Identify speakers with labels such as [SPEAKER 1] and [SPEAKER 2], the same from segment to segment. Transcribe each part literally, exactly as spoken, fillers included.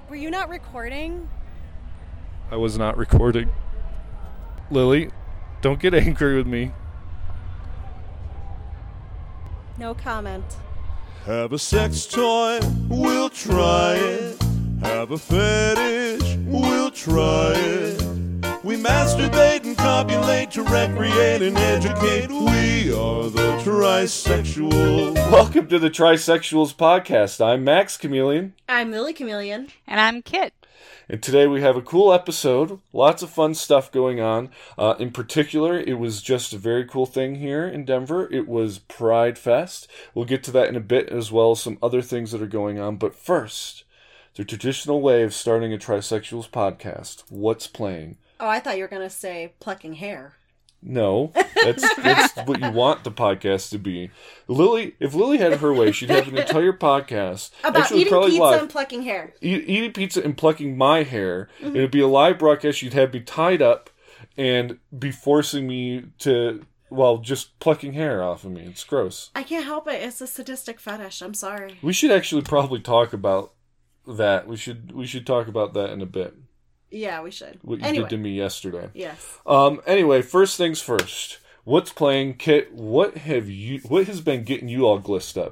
[SPEAKER 1] Were you not recording?
[SPEAKER 2] I was not recording. Lily, don't get angry with me.
[SPEAKER 1] No comment.
[SPEAKER 3] Have a sex toy, we'll try it. Have a fetish, we'll try it. We masturbate and copulate to recreate and educate. We are the Trisexuals.
[SPEAKER 2] Welcome to the Trisexuals podcast. I'm Max Chameleon.
[SPEAKER 1] I'm Lily Chameleon.
[SPEAKER 4] And I'm Kit.
[SPEAKER 2] And today we have a cool episode. Lots of fun stuff going on. Uh, in particular, it was just a very cool thing here in Denver. It was Pride Fest. We'll get to that in a bit, as well as some other things that are going on. But first, the traditional way of starting a Trisexuals podcast. What's playing?
[SPEAKER 1] Oh, I thought you were going to say plucking hair.
[SPEAKER 2] No, that's that's what you want the podcast to be. Lily, if Lily had her way, she'd have an entire podcast
[SPEAKER 1] about
[SPEAKER 2] actually,
[SPEAKER 1] eating
[SPEAKER 2] probably
[SPEAKER 1] pizza
[SPEAKER 2] live,
[SPEAKER 1] and plucking hair.
[SPEAKER 2] E- eating pizza and plucking my hair.
[SPEAKER 1] Mm-hmm.
[SPEAKER 2] It'd be a live broadcast. She'd have me tied up and be forcing me to, well, just plucking hair off of me. It's gross.
[SPEAKER 1] I can't help it. It's a sadistic fetish. I'm sorry.
[SPEAKER 2] We should actually probably talk about that. We should we should talk about that in a bit.
[SPEAKER 1] Yeah, we should.
[SPEAKER 2] What you
[SPEAKER 1] anyway.
[SPEAKER 2] did to me yesterday.
[SPEAKER 1] Yes.
[SPEAKER 2] Um. Anyway, first things first. What's playing, Kit? What have you? What has been getting you all glissed up?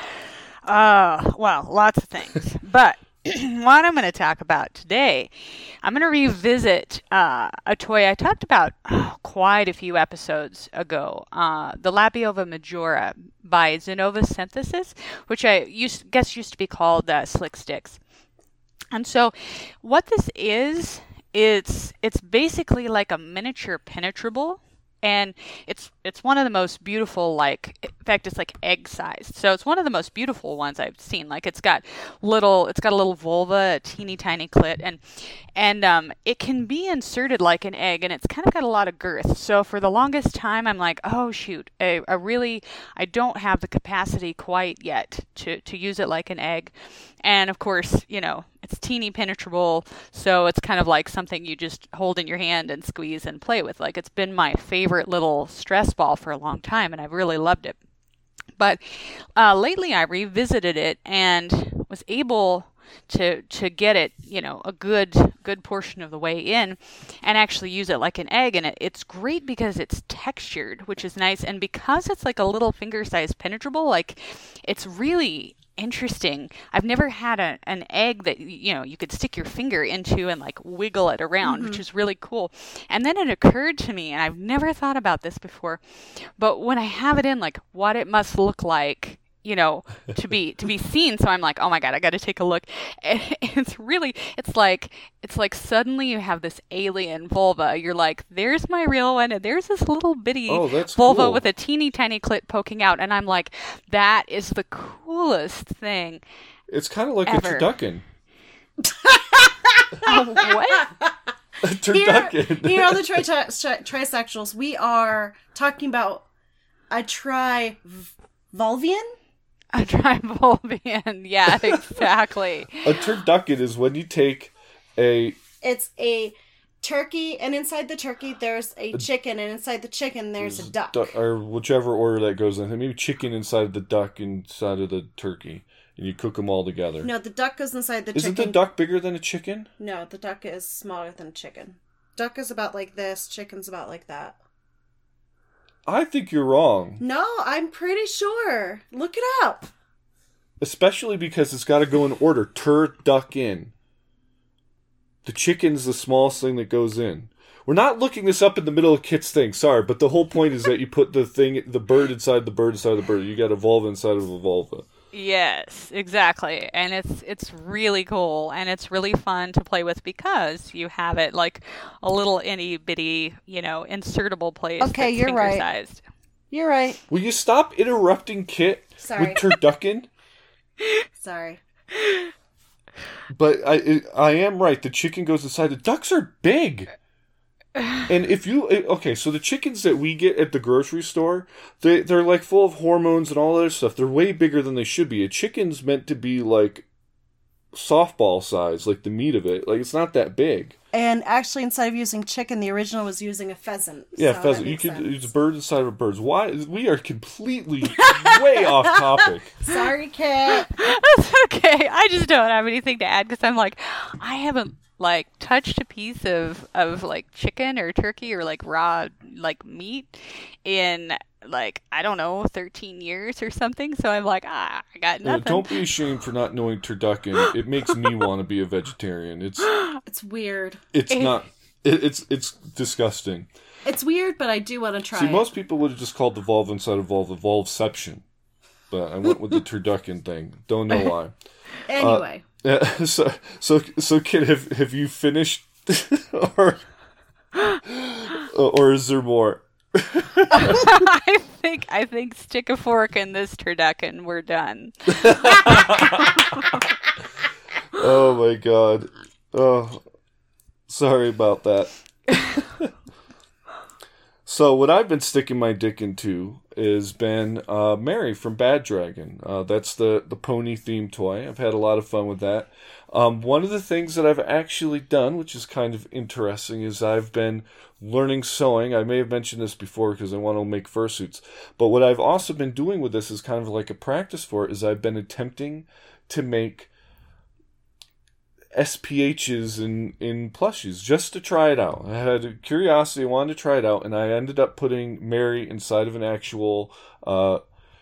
[SPEAKER 4] Uh, well, lots of things. But what I'm going to talk about today, I'm going to revisit uh, a toy I talked about oh, quite a few episodes ago. Uh, the Labiova Majora by Zenova Synthesis, which I used, guess used to be called uh, Slick Sticks. And so what this is, it's it's basically like a miniature penetrable, and it's it's one of the most beautiful, like, in fact, it's like egg sized. So it's one of the most beautiful ones I've seen. Like, it's got little, it's got a little vulva, a teeny tiny clit, and and um, it can be inserted like an egg, and it's kind of got a lot of girth. So for the longest time, I'm like, oh shoot, I, I really, I don't have the capacity quite yet to to use it like an egg. And of course, you know, it's teeny penetrable, so it's kind of like something you just hold in your hand and squeeze and play with. Like, it's been my favorite little stress ball for a long time, and I've really loved it. But uh, lately I revisited it and was able to to get it, you know, a good good portion of the way in and actually use it like an egg. And it, it's great because it's textured, which is nice. And because it's like a little finger-sized penetrable, like, it's really interesting. I've never had a, an egg that, you know, you could stick your finger into and like wiggle it around, mm-hmm. which is really cool. And then it occurred to me, and I've never thought about this before, but when I have it in, like, what it must look like, you know, to be to be seen. So I'm like, oh my god, I got to take a look. And it's really, it's like, it's like suddenly you have this alien vulva. You're like, there's my real one, and there's this little bitty
[SPEAKER 2] oh, that's
[SPEAKER 4] vulva
[SPEAKER 2] cool.
[SPEAKER 4] with a teeny tiny clit poking out. And I'm like, that is the coolest thing.
[SPEAKER 2] It's kind of like
[SPEAKER 4] ever.
[SPEAKER 2] a turducken.
[SPEAKER 4] Oh, what?
[SPEAKER 2] A turducken.
[SPEAKER 1] Here, here on the tri- tri- tri- Trisexuals, we are talking about a tri-vulvian?
[SPEAKER 4] A trivulvian, yeah, exactly.
[SPEAKER 2] A turducken is when you take a...
[SPEAKER 1] It's a turkey, and inside the turkey there's a chicken, and inside the chicken there's a duck.
[SPEAKER 2] Du- or whichever order that goes in. Maybe chicken inside of the duck inside of the turkey. And you cook them all together.
[SPEAKER 1] No, the duck goes inside the
[SPEAKER 2] Isn't
[SPEAKER 1] chicken.
[SPEAKER 2] the duck bigger than a chicken?
[SPEAKER 1] No, the duck is smaller than a chicken. Duck is about like this, chicken's about like that.
[SPEAKER 2] I think you're wrong.
[SPEAKER 1] No, I'm pretty sure. Look it up.
[SPEAKER 2] Especially because it's got to go in order. Turducken. The chicken's the smallest thing that goes in. We're not looking this up in the middle of Kit's thing. Sorry, but the whole point is that you put the thing, the bird inside the bird inside the bird. You got a vulva inside of a vulva.
[SPEAKER 4] Yes, exactly. And it's it's really cool, and it's really fun to play with because you have it like a little itty bitty, you know, insertable place.
[SPEAKER 1] Okay,
[SPEAKER 4] that's
[SPEAKER 1] you're right.
[SPEAKER 4] finger-sized.
[SPEAKER 1] You're right.
[SPEAKER 2] Will you stop interrupting Kit
[SPEAKER 1] Sorry.
[SPEAKER 2] with turducken?
[SPEAKER 1] Sorry.
[SPEAKER 2] But I I am right. The chicken goes inside. The ducks are big. And if you... Okay, so the chickens that we get at the grocery store, they, they're like full of hormones and all that other stuff. They're way bigger than they should be. A chicken's meant to be like softball size, like the meat of it. Like, it's not that big.
[SPEAKER 1] And actually, instead of using chicken, the original was using a pheasant.
[SPEAKER 2] Yeah,
[SPEAKER 1] so
[SPEAKER 2] pheasant. You could use a bird inside of a bird. Why? We are completely way off topic.
[SPEAKER 1] Sorry, Kit.
[SPEAKER 4] That's okay. I just don't have anything to add because I'm like, I haven't like touched a piece of of like chicken or turkey or like raw like meat in like I don't know thirteen years or something. So I'm like, ah, I got
[SPEAKER 2] Yeah,
[SPEAKER 4] nothing.
[SPEAKER 2] don't be ashamed for not knowing turducken. It makes me want to be a vegetarian. It's
[SPEAKER 1] It's weird.
[SPEAKER 2] it's not. It, it's it's disgusting.
[SPEAKER 1] It's weird, but I do want to try
[SPEAKER 2] See,
[SPEAKER 1] it.
[SPEAKER 2] most people would have just called the Volve inside of Volve the Volveception, but I went with the turducken thing. Don't know why.
[SPEAKER 1] Anyway.
[SPEAKER 2] Uh, yeah, so so so kid, have have you finished, or or is there more?
[SPEAKER 4] I think I think stick a fork in this turducken. We're done.
[SPEAKER 2] Oh my god. Oh, sorry about that. So what I've been sticking my dick into has been uh, Mary from Bad Dragon. Uh, that's the, the pony themed toy. I've had a lot of fun with that. Um, one of the things that I've actually done, which is kind of interesting, is I've been learning sewing. I may have mentioned this before because I want to make fursuits. But what I've also been doing with this is kind of like a practice for it, is I've been attempting to make S P Hs in, in plushies just to try it out. I had a curiosity, I wanted to try it out, and I ended up putting Mary inside of an actual uh,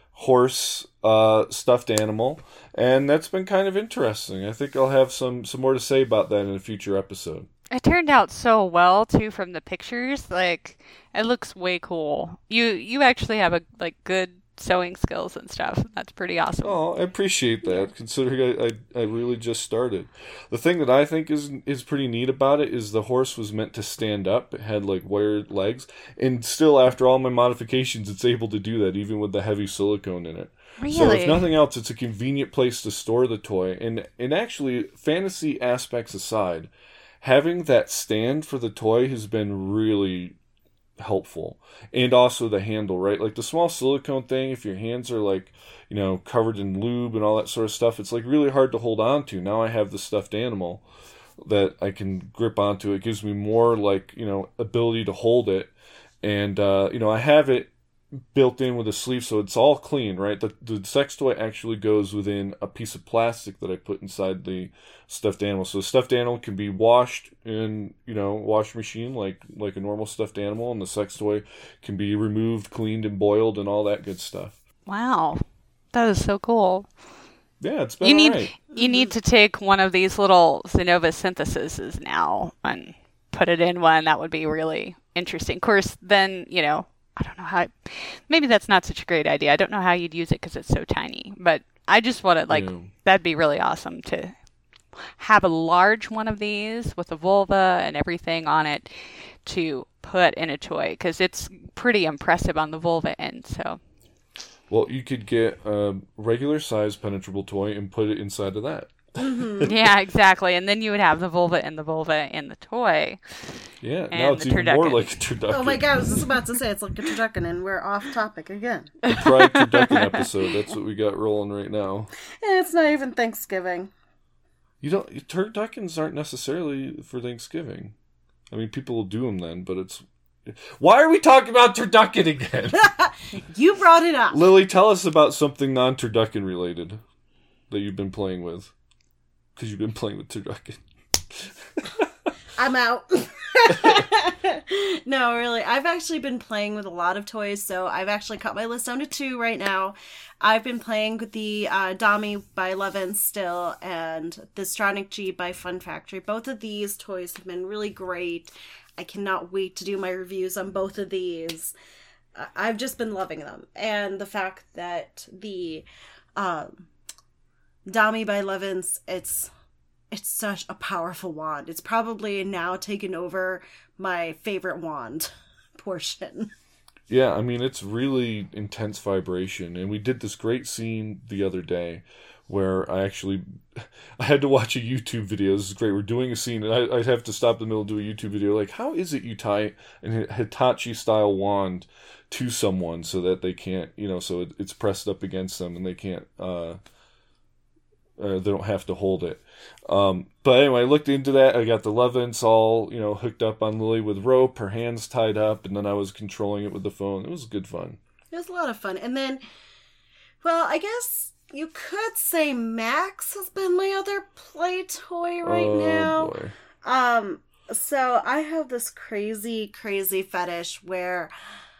[SPEAKER 2] horse uh, stuffed animal, and that's been kind of interesting. I think I'll have some, some more to say about that in a future episode.
[SPEAKER 4] It turned out so well too from the pictures. Like it looks way cool. You you actually have a like good sewing skills and stuff. That's pretty awesome.
[SPEAKER 2] Oh, I appreciate that, considering I, I, I really just started. The thing that I think is is pretty neat about it is the horse was meant to stand up. It had like wired legs, and still after all my modifications, it's able to do that even with the heavy silicone in it.
[SPEAKER 4] Really?
[SPEAKER 2] So if nothing else, it's a convenient place to store the toy. And, and actually, fantasy aspects aside, having that stand for the toy has been really helpful. And also the handle, right? Like the small silicone thing, if your hands are like, you know, covered in lube and all that sort of stuff, it's like really hard to hold on to. Now I have the stuffed animal that I can grip onto. It gives me more like, you know, ability to hold it. And, uh, you know, I have it built in with a sleeve, so it's all clean, right? The, the sex toy actually goes within a piece of plastic that I put inside the stuffed animal. So the stuffed animal can be washed in, you know, wash machine like like a normal stuffed animal, and the sex toy can be removed, cleaned, and boiled, and all that good stuff.
[SPEAKER 4] Wow, that is so cool.
[SPEAKER 2] Yeah, it's been
[SPEAKER 4] You need
[SPEAKER 2] alright.
[SPEAKER 4] you need to take one of these little Zenova syntheses now and put it in one. That would be really interesting. Of course, then you know. I don't know how, maybe that's not such a great idea. I don't know how you'd use it because it's so tiny, but I just want to, like,
[SPEAKER 2] Yeah.
[SPEAKER 4] that'd be really awesome to have a large one of these with a vulva and everything on it to put in a toy because it's pretty impressive on the vulva end, so.
[SPEAKER 2] Well, you could get a regular size penetrable toy and put it inside of that.
[SPEAKER 4] Yeah, exactly. And then you would have the vulva and the vulva in the toy.
[SPEAKER 2] Yeah,
[SPEAKER 4] And
[SPEAKER 2] now it's
[SPEAKER 4] the
[SPEAKER 2] even more
[SPEAKER 4] turducken.
[SPEAKER 2] like a turducken.
[SPEAKER 1] Oh my god, I was just about to say it's like a turducken, and we're off topic again.
[SPEAKER 2] The Pride Turducken episode. That's what we got rolling right now.
[SPEAKER 1] And it's not even Thanksgiving.
[SPEAKER 2] You don't turduckens aren't necessarily for Thanksgiving. I mean, people will do them then, but it's. Why are we talking about turducken again?
[SPEAKER 1] You brought it up.
[SPEAKER 2] Lily, tell us about something non-turducken related that you've been playing with, because you've been playing with turducken.
[SPEAKER 1] I'm out. No, really. I've actually been playing with a lot of toys, so I've actually cut my list down to two right now. I've been playing with the uh, Dami by Levin still, and the Stronic G by Fun Factory. Both of these toys have been really great. I cannot wait to do my reviews on both of these. I- I've just been loving them. And the fact that the um, Dami by Levin's, it's... It's such a powerful wand. It's probably now taken over my favorite wand portion.
[SPEAKER 2] Yeah, I mean, it's really intense vibration. And we did this great scene the other day where I actually... I had to watch a YouTube video. This is great. We're doing a scene, and I, I'd have to stop in the middle and do a YouTube video. Like, how is it you tie an Hitachi-style wand to someone so that they can't, you know, so it, it's pressed up against them and they can't... uh Uh, they don't have to hold it. Um, but anyway, I looked into that. I got the Levants all, you know, hooked up on Lily with rope, her hands tied up, and then I was controlling it with the phone. It was good fun.
[SPEAKER 1] It was a lot of fun. And then, well, I guess you could say Max has been my other play toy right
[SPEAKER 2] oh,
[SPEAKER 1] now.
[SPEAKER 2] Boy.
[SPEAKER 1] Um, so I have this crazy, crazy fetish where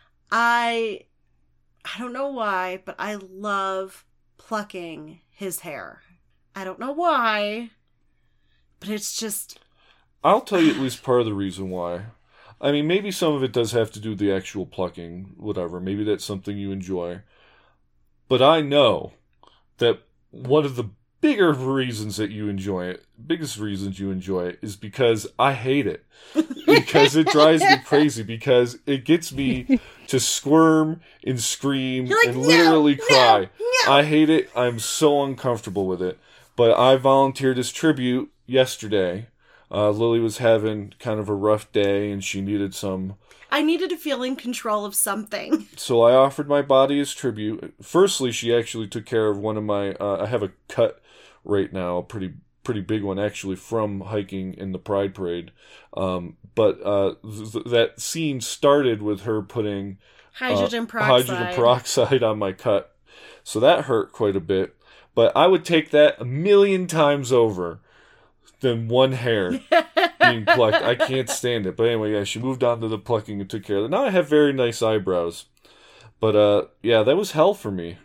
[SPEAKER 1] I, I don't know why, but I love plucking his hair. I don't know why, but it's just...
[SPEAKER 2] I'll tell you at least part of the reason why. I mean, maybe some of it does have to do with the actual plucking, whatever. Maybe that's something you enjoy. But I know that one of the bigger reasons that you enjoy it, biggest reasons you enjoy it, is because I hate it. Because it drives me crazy. Because it gets me to squirm and scream
[SPEAKER 1] You're like,
[SPEAKER 2] and
[SPEAKER 1] no,
[SPEAKER 2] literally
[SPEAKER 1] no,
[SPEAKER 2] cry.
[SPEAKER 1] no.
[SPEAKER 2] I hate it. I'm so uncomfortable with it. But I volunteered as tribute yesterday. Uh, Lily was having kind of a rough day and she needed some...
[SPEAKER 1] I needed to feel in control of something.
[SPEAKER 2] So I offered my body as tribute. Firstly, she actually took care of one of my... Uh, I have a cut right now, a pretty pretty big one actually, from hiking in the Pride Parade. Um, but uh, th- that scene started with her putting...
[SPEAKER 1] Hydrogen
[SPEAKER 2] uh,
[SPEAKER 1] peroxide.
[SPEAKER 2] Hydrogen peroxide on my cut. So that hurt quite a bit. But I would take that a million times over than one hair being plucked. I can't stand it. But anyway, yeah, she moved on to the plucking and took care of it. Now I have very nice eyebrows. But, uh, yeah, that was hell for me.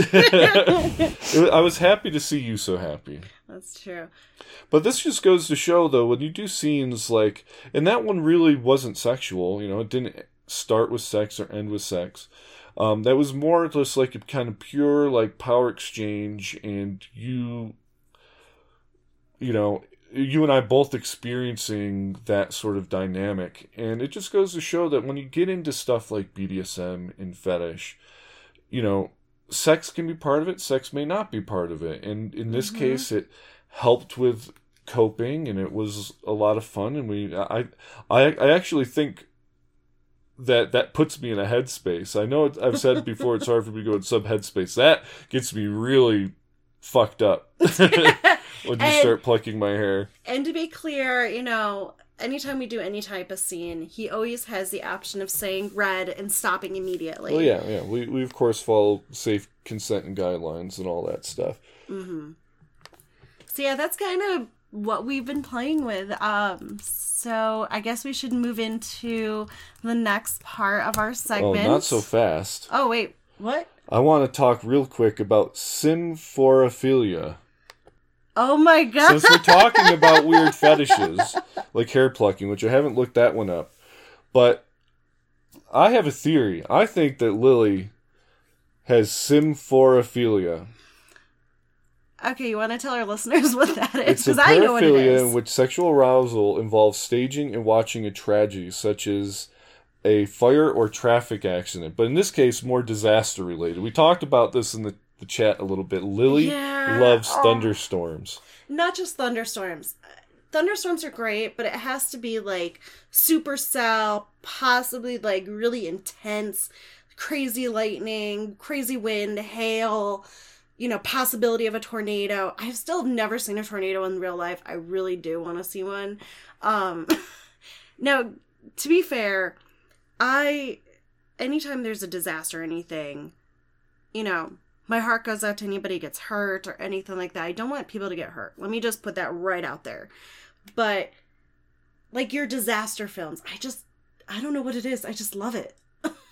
[SPEAKER 2] I was happy to see you so happy.
[SPEAKER 1] That's true.
[SPEAKER 2] But this just goes to show, though, when you do scenes like... And that one really wasn't sexual. You know, it didn't start with sex or end with sex. Um, that was more just like a kind of pure, like, power exchange, and you, you know, you and I both experiencing that sort of dynamic. And it just goes to show that when you get into stuff like B D S M and fetish, you know, sex can be part of it, sex may not be part of it. And in this mm-hmm. case, it helped with coping, and it was a lot of fun. And we, I, I, I actually think that that puts me in a headspace. I know it, I've said it before, it's hard for me to go in some headspace. That gets me really fucked up when you
[SPEAKER 1] and,
[SPEAKER 2] start plucking my hair.
[SPEAKER 1] And to be clear, you know, anytime we do any type of scene, he always has the option of saying red and stopping immediately.
[SPEAKER 2] Well, yeah, yeah. We, we of course, follow safe consent and guidelines and all that stuff.
[SPEAKER 1] Mm-hmm. So, yeah, that's kind of what we've been playing with. Um, so I guess we should move into the next part of our segment.
[SPEAKER 2] Oh, not so fast.
[SPEAKER 1] Oh, wait. What?
[SPEAKER 2] I want to talk real quick about symphorophilia.
[SPEAKER 1] Oh my god.
[SPEAKER 2] Since we're talking about weird fetishes, like hair plucking, which I haven't looked that one up, but I have a theory. I think that Lily has symphorophilia.
[SPEAKER 1] Okay, you want to tell our listeners what that is?
[SPEAKER 2] It's a
[SPEAKER 1] Because I know what it
[SPEAKER 2] paraphilia
[SPEAKER 1] is.
[SPEAKER 2] in which sexual arousal involves staging and watching a tragedy, such as a fire or traffic accident. But in this case, more disaster related. We talked about this in the, the chat a little bit. Lily
[SPEAKER 1] yeah.
[SPEAKER 2] loves
[SPEAKER 1] oh.
[SPEAKER 2] thunderstorms.
[SPEAKER 1] Not just thunderstorms. Thunderstorms are great, but it has to be like supercell, possibly like really intense, crazy lightning, crazy wind, hail, you know, possibility of a tornado. I've still never seen a tornado in real life. I really do want to see one. Um, now, to be fair, I, anytime there's a disaster or anything, you know, my heart goes out to anybody who gets hurt or anything like that. I don't want people to get hurt. Let me just put that right out there. But, like your disaster films, I just, I don't know what it is. I just love it.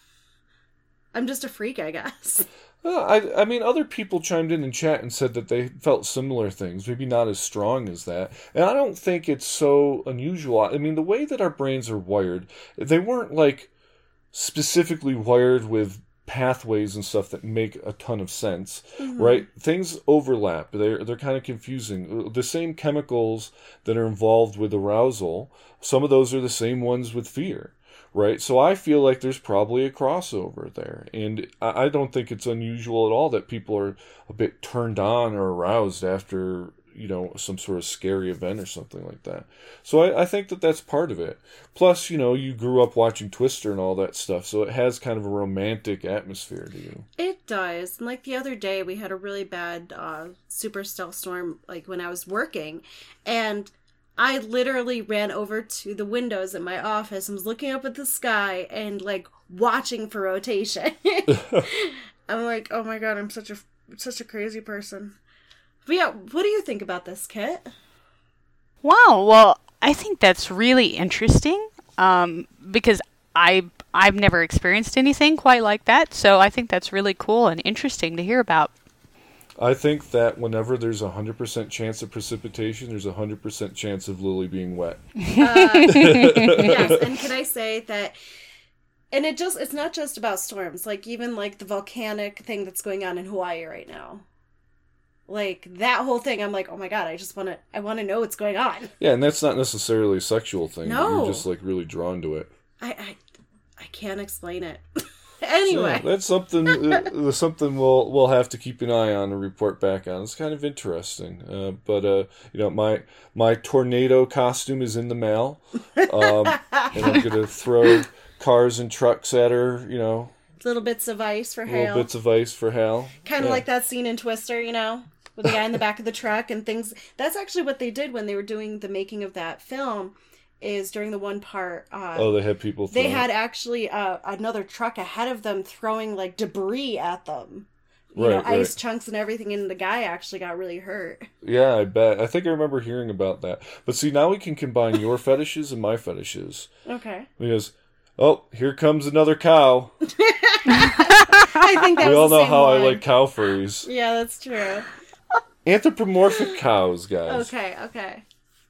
[SPEAKER 1] I'm just a freak, I guess.
[SPEAKER 2] Well, I, I mean, other people chimed in in chat and said that they felt similar things, maybe not as strong as that. And I don't think it's so unusual. I mean, the way that our brains are wired, they weren't, like, specifically wired with pathways and stuff that make a ton of sense, mm-hmm. right? Things overlap. They're, they're kind of confusing. The same chemicals that are involved with arousal, some of those are the same ones with fear. Right, so I feel like there's probably a crossover there, and I don't think it's unusual at all that people are a bit turned on or aroused after, you know, some sort of scary event or something like that. So I, I think that that's part of it. Plus, you know, you grew up watching Twister and all that stuff, so it has kind of a romantic atmosphere to you.
[SPEAKER 1] It does. And like the other day, we had a really bad uh, super stealth storm, like when I was working, and I literally ran over to the windows in my office and was looking up at the sky and like watching for rotation. I'm like, oh my god, I'm such a such a crazy person. But yeah, what do you think about this, Kit?
[SPEAKER 4] Wow. Well, I think that's really interesting um, because I I've never experienced anything quite like that. So I think that's really cool and interesting to hear about.
[SPEAKER 2] I think that whenever there's a one hundred percent chance of precipitation, there's a one hundred percent chance of Lily being wet.
[SPEAKER 1] Uh, yes, and can I say that, and it just, it's not just about storms, like even like the volcanic thing that's going on in Hawaii right now. Like that whole thing, I'm like, oh my god, I just want to, I want to know what's going on.
[SPEAKER 2] Yeah, and that's not necessarily a sexual thing.
[SPEAKER 1] No.
[SPEAKER 2] But you're just like really drawn to it.
[SPEAKER 1] I, I, I can't explain it. Anyway,
[SPEAKER 2] so that's something. uh, something we'll we'll have to keep an eye on and report back on. It's kind of interesting. Uh, but uh, you know, my my tornado costume is in the mail, um, and I'm gonna throw cars and trucks at her. You know,
[SPEAKER 1] little bits of ice for
[SPEAKER 2] little
[SPEAKER 1] Hal.
[SPEAKER 2] bits of ice for Hal.
[SPEAKER 1] Kind of
[SPEAKER 2] Yeah.
[SPEAKER 1] like that scene in Twister, you know, with the guy in the back of the truck and things. That's actually what they did when they were doing the making of that film. Is during the one part. Uh,
[SPEAKER 2] Oh, they had people.
[SPEAKER 1] They
[SPEAKER 2] throwing-
[SPEAKER 1] had actually uh, another truck ahead of them throwing like debris at them. You
[SPEAKER 2] Right,
[SPEAKER 1] know,
[SPEAKER 2] right.
[SPEAKER 1] ice chunks and everything, and the guy actually got really hurt.
[SPEAKER 2] Yeah, I bet. I think I remember hearing about that. But see, now we can combine your fetishes and my fetishes.
[SPEAKER 1] Okay.
[SPEAKER 2] Because, oh, here comes another cow.
[SPEAKER 1] I think that
[SPEAKER 2] We
[SPEAKER 1] was
[SPEAKER 2] all
[SPEAKER 1] the
[SPEAKER 2] know
[SPEAKER 1] same
[SPEAKER 2] how
[SPEAKER 1] one.
[SPEAKER 2] I like cow furries.
[SPEAKER 1] Yeah, that's true.
[SPEAKER 2] Anthropomorphic cows, guys.
[SPEAKER 1] Okay, okay.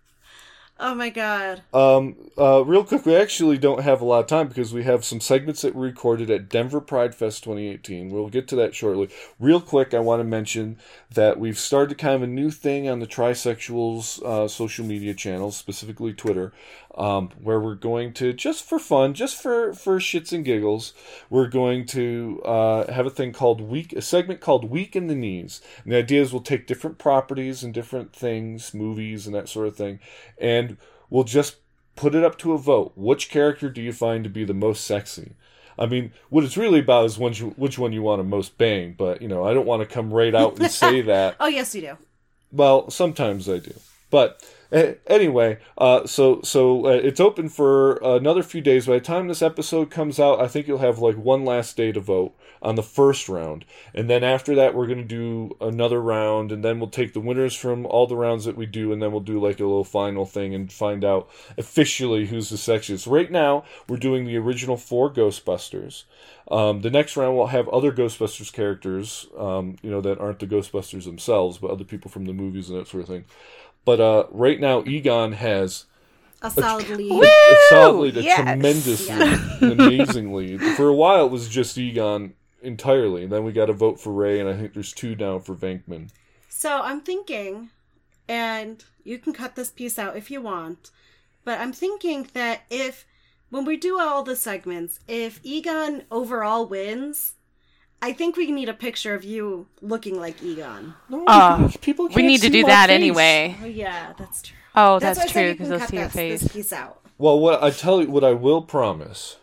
[SPEAKER 1] Oh my god.
[SPEAKER 2] Um, uh, real quick, we actually don't have a lot of time because we have some segments that we recorded at Denver Pride Fest twenty eighteen. We'll get to that shortly. Real quick, I want to mention that we've started kind of a new thing on the Trisexuals uh, social media channels, specifically Twitter, um, where we're going to, just for fun, just for, for shits and giggles, we're going to uh, have a thing called Week, a segment called Week in the Knees. And the idea is we'll take different properties and different things, movies and that sort of thing, and we'll just put it up to a vote. Which character do you find to be the most sexy? I mean, what it's really about is which, which one you want to most bang, but, you know, I don't want to come right out and say that.
[SPEAKER 1] Oh, yes, you do.
[SPEAKER 2] Well, sometimes I do. But uh, anyway, uh, so so uh, it's open for another few days. By the time this episode comes out, I think you'll have like one last day to vote on the first round. And then after that, we're going to do another round, and then we'll take the winners from all the rounds that we do, and then we'll do like a little final thing and find out officially who's the sexiest. Right now, we're doing the original four Ghostbusters. Um, the next round we'll have other Ghostbusters characters, um, you know, that aren't the Ghostbusters themselves, but other people from the movies and that sort of thing. But uh, right now, Egon has
[SPEAKER 1] A solid lead.
[SPEAKER 2] a, a solid lead, a
[SPEAKER 4] Yes.
[SPEAKER 2] tremendous
[SPEAKER 1] Yeah.
[SPEAKER 2] lead, an amazing lead. For a while, it was just Egon entirely, and then we got a vote for Ray, and I think there's two now for Venkman.
[SPEAKER 1] So I'm thinking, and you can cut this piece out if you want, but I'm thinking that if, when we do all the segments, if Egon overall wins, I think we need a picture of you looking like Egon.
[SPEAKER 2] No,
[SPEAKER 4] Uh,
[SPEAKER 2] people
[SPEAKER 4] We
[SPEAKER 2] can't
[SPEAKER 4] need to
[SPEAKER 2] see
[SPEAKER 4] do
[SPEAKER 2] my
[SPEAKER 4] that
[SPEAKER 2] face.
[SPEAKER 4] anyway.
[SPEAKER 1] Oh yeah, that's true.
[SPEAKER 4] Oh,
[SPEAKER 1] That's,
[SPEAKER 4] that's,
[SPEAKER 1] why I
[SPEAKER 4] true
[SPEAKER 1] said you
[SPEAKER 4] because
[SPEAKER 1] can
[SPEAKER 4] they'll
[SPEAKER 1] cut
[SPEAKER 4] see your
[SPEAKER 1] this,
[SPEAKER 4] face.
[SPEAKER 1] this piece out.
[SPEAKER 2] Well, what I tell you, what I will promise,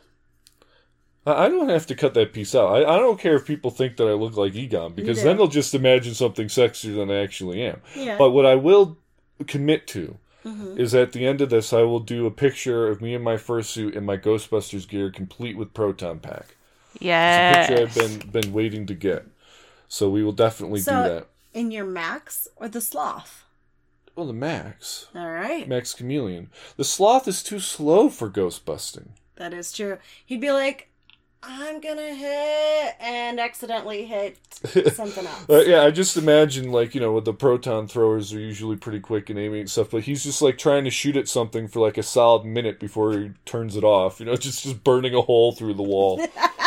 [SPEAKER 2] I I don't have to cut that piece out. I, I don't care if people think that I look like Egon, because
[SPEAKER 1] do.
[SPEAKER 2] then they'll just imagine something sexier than I actually am.
[SPEAKER 1] Yeah.
[SPEAKER 2] But what I will commit to
[SPEAKER 1] Mhm.
[SPEAKER 2] is at the end of this, I will do a picture of me in my fursuit and my Ghostbusters gear, complete with proton pack. It's a
[SPEAKER 4] Yes.
[SPEAKER 2] picture I've been been waiting to get. So we will definitely
[SPEAKER 1] So-
[SPEAKER 2] do that.
[SPEAKER 1] In your Max or the Sloth?
[SPEAKER 2] Well, the Max.
[SPEAKER 1] All right.
[SPEAKER 2] Max Chameleon. The Sloth is too slow for ghost busting.
[SPEAKER 1] That is true. He'd be like, I'm gonna hit, and accidentally hit something else.
[SPEAKER 2] Uh, yeah, I just imagine, like, you know, with the proton throwers are usually pretty quick and aiming and stuff, but he's just, like, trying to shoot at something for, like, a solid minute before he turns it off. You know, just, just burning a hole through the wall.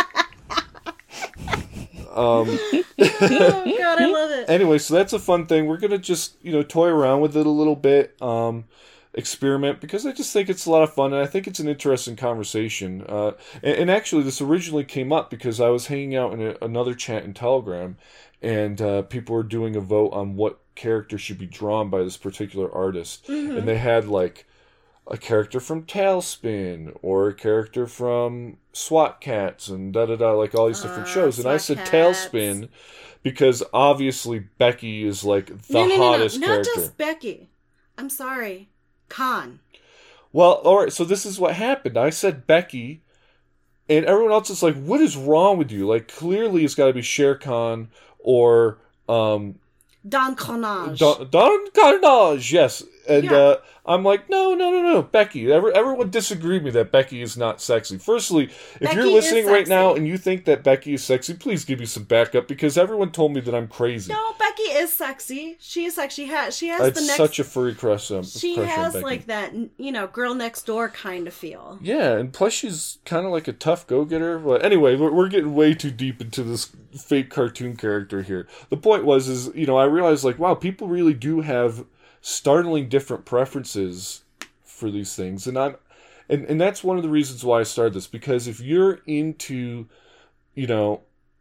[SPEAKER 2] um,
[SPEAKER 1] Oh, God, I love it.
[SPEAKER 2] anyway, so that's a fun thing. We're going to just, you know, toy around with it a little bit. Um... experiment, because I just think it's a lot of fun, and I think it's an interesting conversation. Uh, and, and actually, this originally came up because I was hanging out in a, another chat in Telegram, and uh, people were doing a vote on what character should be drawn by this particular artist.
[SPEAKER 1] Mm-hmm.
[SPEAKER 2] And they had, like, a character from Tailspin, or a character from SWAT Cats, and da-da-da, like all these different
[SPEAKER 1] Uh,
[SPEAKER 2] shows. And I
[SPEAKER 1] SWAT
[SPEAKER 2] said
[SPEAKER 1] Cats.
[SPEAKER 2] Tailspin because obviously Becky is, like, the
[SPEAKER 1] no, no, no,
[SPEAKER 2] hottest
[SPEAKER 1] no. Not
[SPEAKER 2] character.
[SPEAKER 1] just Becky. I'm sorry. Khan.
[SPEAKER 2] Well, all right, so this is what happened. I said Becky, and everyone else is like, what is wrong with you? Like, clearly it's got to be Shere Khan or um,
[SPEAKER 1] Don Carnage.
[SPEAKER 2] Don, Don Carnage, yes. And
[SPEAKER 1] Yeah.
[SPEAKER 2] uh, I'm like, no, no, no, no, Becky. Every, everyone disagreed with me that Becky is not sexy. Firstly, if
[SPEAKER 1] Becky
[SPEAKER 2] you're
[SPEAKER 1] is
[SPEAKER 2] listening right
[SPEAKER 1] sexy.
[SPEAKER 2] now and you think that Becky is sexy, please give me some backup, because everyone told me that I'm crazy.
[SPEAKER 1] No, Becky is sexy. She is sexy. She has, she has
[SPEAKER 2] It's
[SPEAKER 1] the next...
[SPEAKER 2] such a furry crush, um,
[SPEAKER 1] she
[SPEAKER 2] crush on
[SPEAKER 1] has,
[SPEAKER 2] Becky.
[SPEAKER 1] like, that, you know, girl next door kind of feel.
[SPEAKER 2] Yeah, and plus she's kind of like a tough go-getter. But anyway, we're, we're getting way too deep into this fake cartoon character here. The point was, is, you know, I realized, like, wow, people really do have startling different preferences for these things. And I'm, and, and that's one of the reasons why I started this, because if you're into, you know,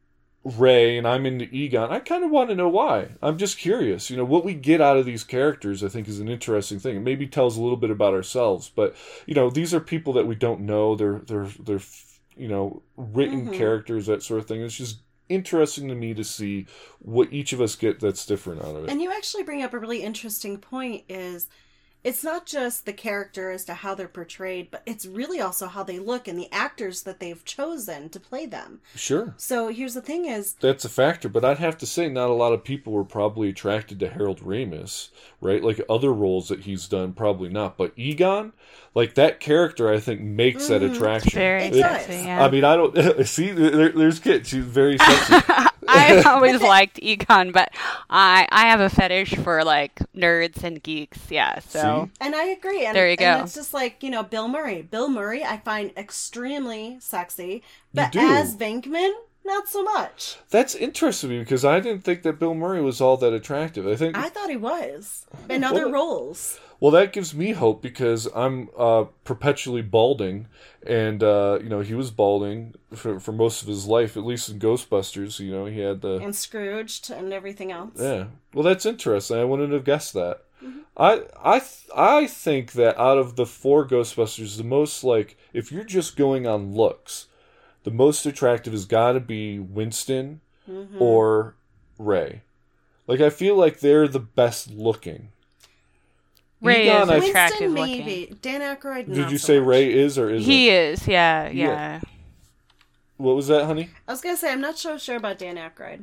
[SPEAKER 2] Ray and I'm into Egon, I kind of want to know why. I'm just curious. You know, what we get out of these characters, I think, is an interesting thing. It maybe tells a little bit about ourselves, but, you know, these are people that we don't know. They're, they're, they're, you know, written
[SPEAKER 1] Mhm.
[SPEAKER 2] characters, that sort of thing. It's just interesting to me to see what each of us get that's different out of it.
[SPEAKER 1] And you actually bring up a really interesting point, is it's not just the character as to how they're portrayed, but it's really also how they look and the actors that they've chosen to play them.
[SPEAKER 2] Sure.
[SPEAKER 1] So here's the thing is,
[SPEAKER 2] That's a factor, but I'd have to say not a lot of people were probably attracted to Harold Ramis, right? Like other roles that he's done, probably not. But Egon, like that character, I think makes that
[SPEAKER 1] Mm,
[SPEAKER 2] attraction.
[SPEAKER 4] Very
[SPEAKER 1] It
[SPEAKER 4] sexy,
[SPEAKER 1] does.
[SPEAKER 4] yeah.
[SPEAKER 2] I mean, I don't see. There, there's Kit. She's very sexy.
[SPEAKER 4] I always liked Econ, but I I have a fetish for like nerds and geeks. Yeah, so
[SPEAKER 1] and I agree. And,
[SPEAKER 4] There you go.
[SPEAKER 1] And it's just like, you know, Bill Murray. Bill Murray I find extremely sexy, but
[SPEAKER 2] do.
[SPEAKER 1] as Venkman, not so much.
[SPEAKER 2] That's interesting to me because I didn't think that Bill Murray was all that attractive. I think.
[SPEAKER 1] I thought he was in other
[SPEAKER 2] Well,
[SPEAKER 1] roles.
[SPEAKER 2] Well, that gives me hope because I'm uh, perpetually balding, and uh, you know he was balding for for most of his life, at least in Ghostbusters. You know he had the
[SPEAKER 1] And Scrooged and everything else.
[SPEAKER 2] yeah. Well, that's interesting. I wouldn't have guessed that.
[SPEAKER 1] Mm-hmm.
[SPEAKER 2] I I th- I think that out of the four Ghostbusters, the most like if you're just going on looks, the most attractive has got to be Winston
[SPEAKER 1] Mm-hmm.
[SPEAKER 2] or Ray. Like I feel like they're the best looking.
[SPEAKER 4] Ray
[SPEAKER 2] Egon,
[SPEAKER 4] is
[SPEAKER 2] I-
[SPEAKER 4] attractive
[SPEAKER 1] Winston,
[SPEAKER 4] looking.
[SPEAKER 1] maybe. Dan Aykroyd,
[SPEAKER 2] Did
[SPEAKER 1] not
[SPEAKER 2] you
[SPEAKER 1] so
[SPEAKER 2] say
[SPEAKER 1] much.
[SPEAKER 2] Ray is or isn't?
[SPEAKER 4] He is, yeah,
[SPEAKER 2] Yeah.
[SPEAKER 4] yeah.
[SPEAKER 2] What was that, honey?
[SPEAKER 1] I was gonna say I'm not so sure about Dan Aykroyd.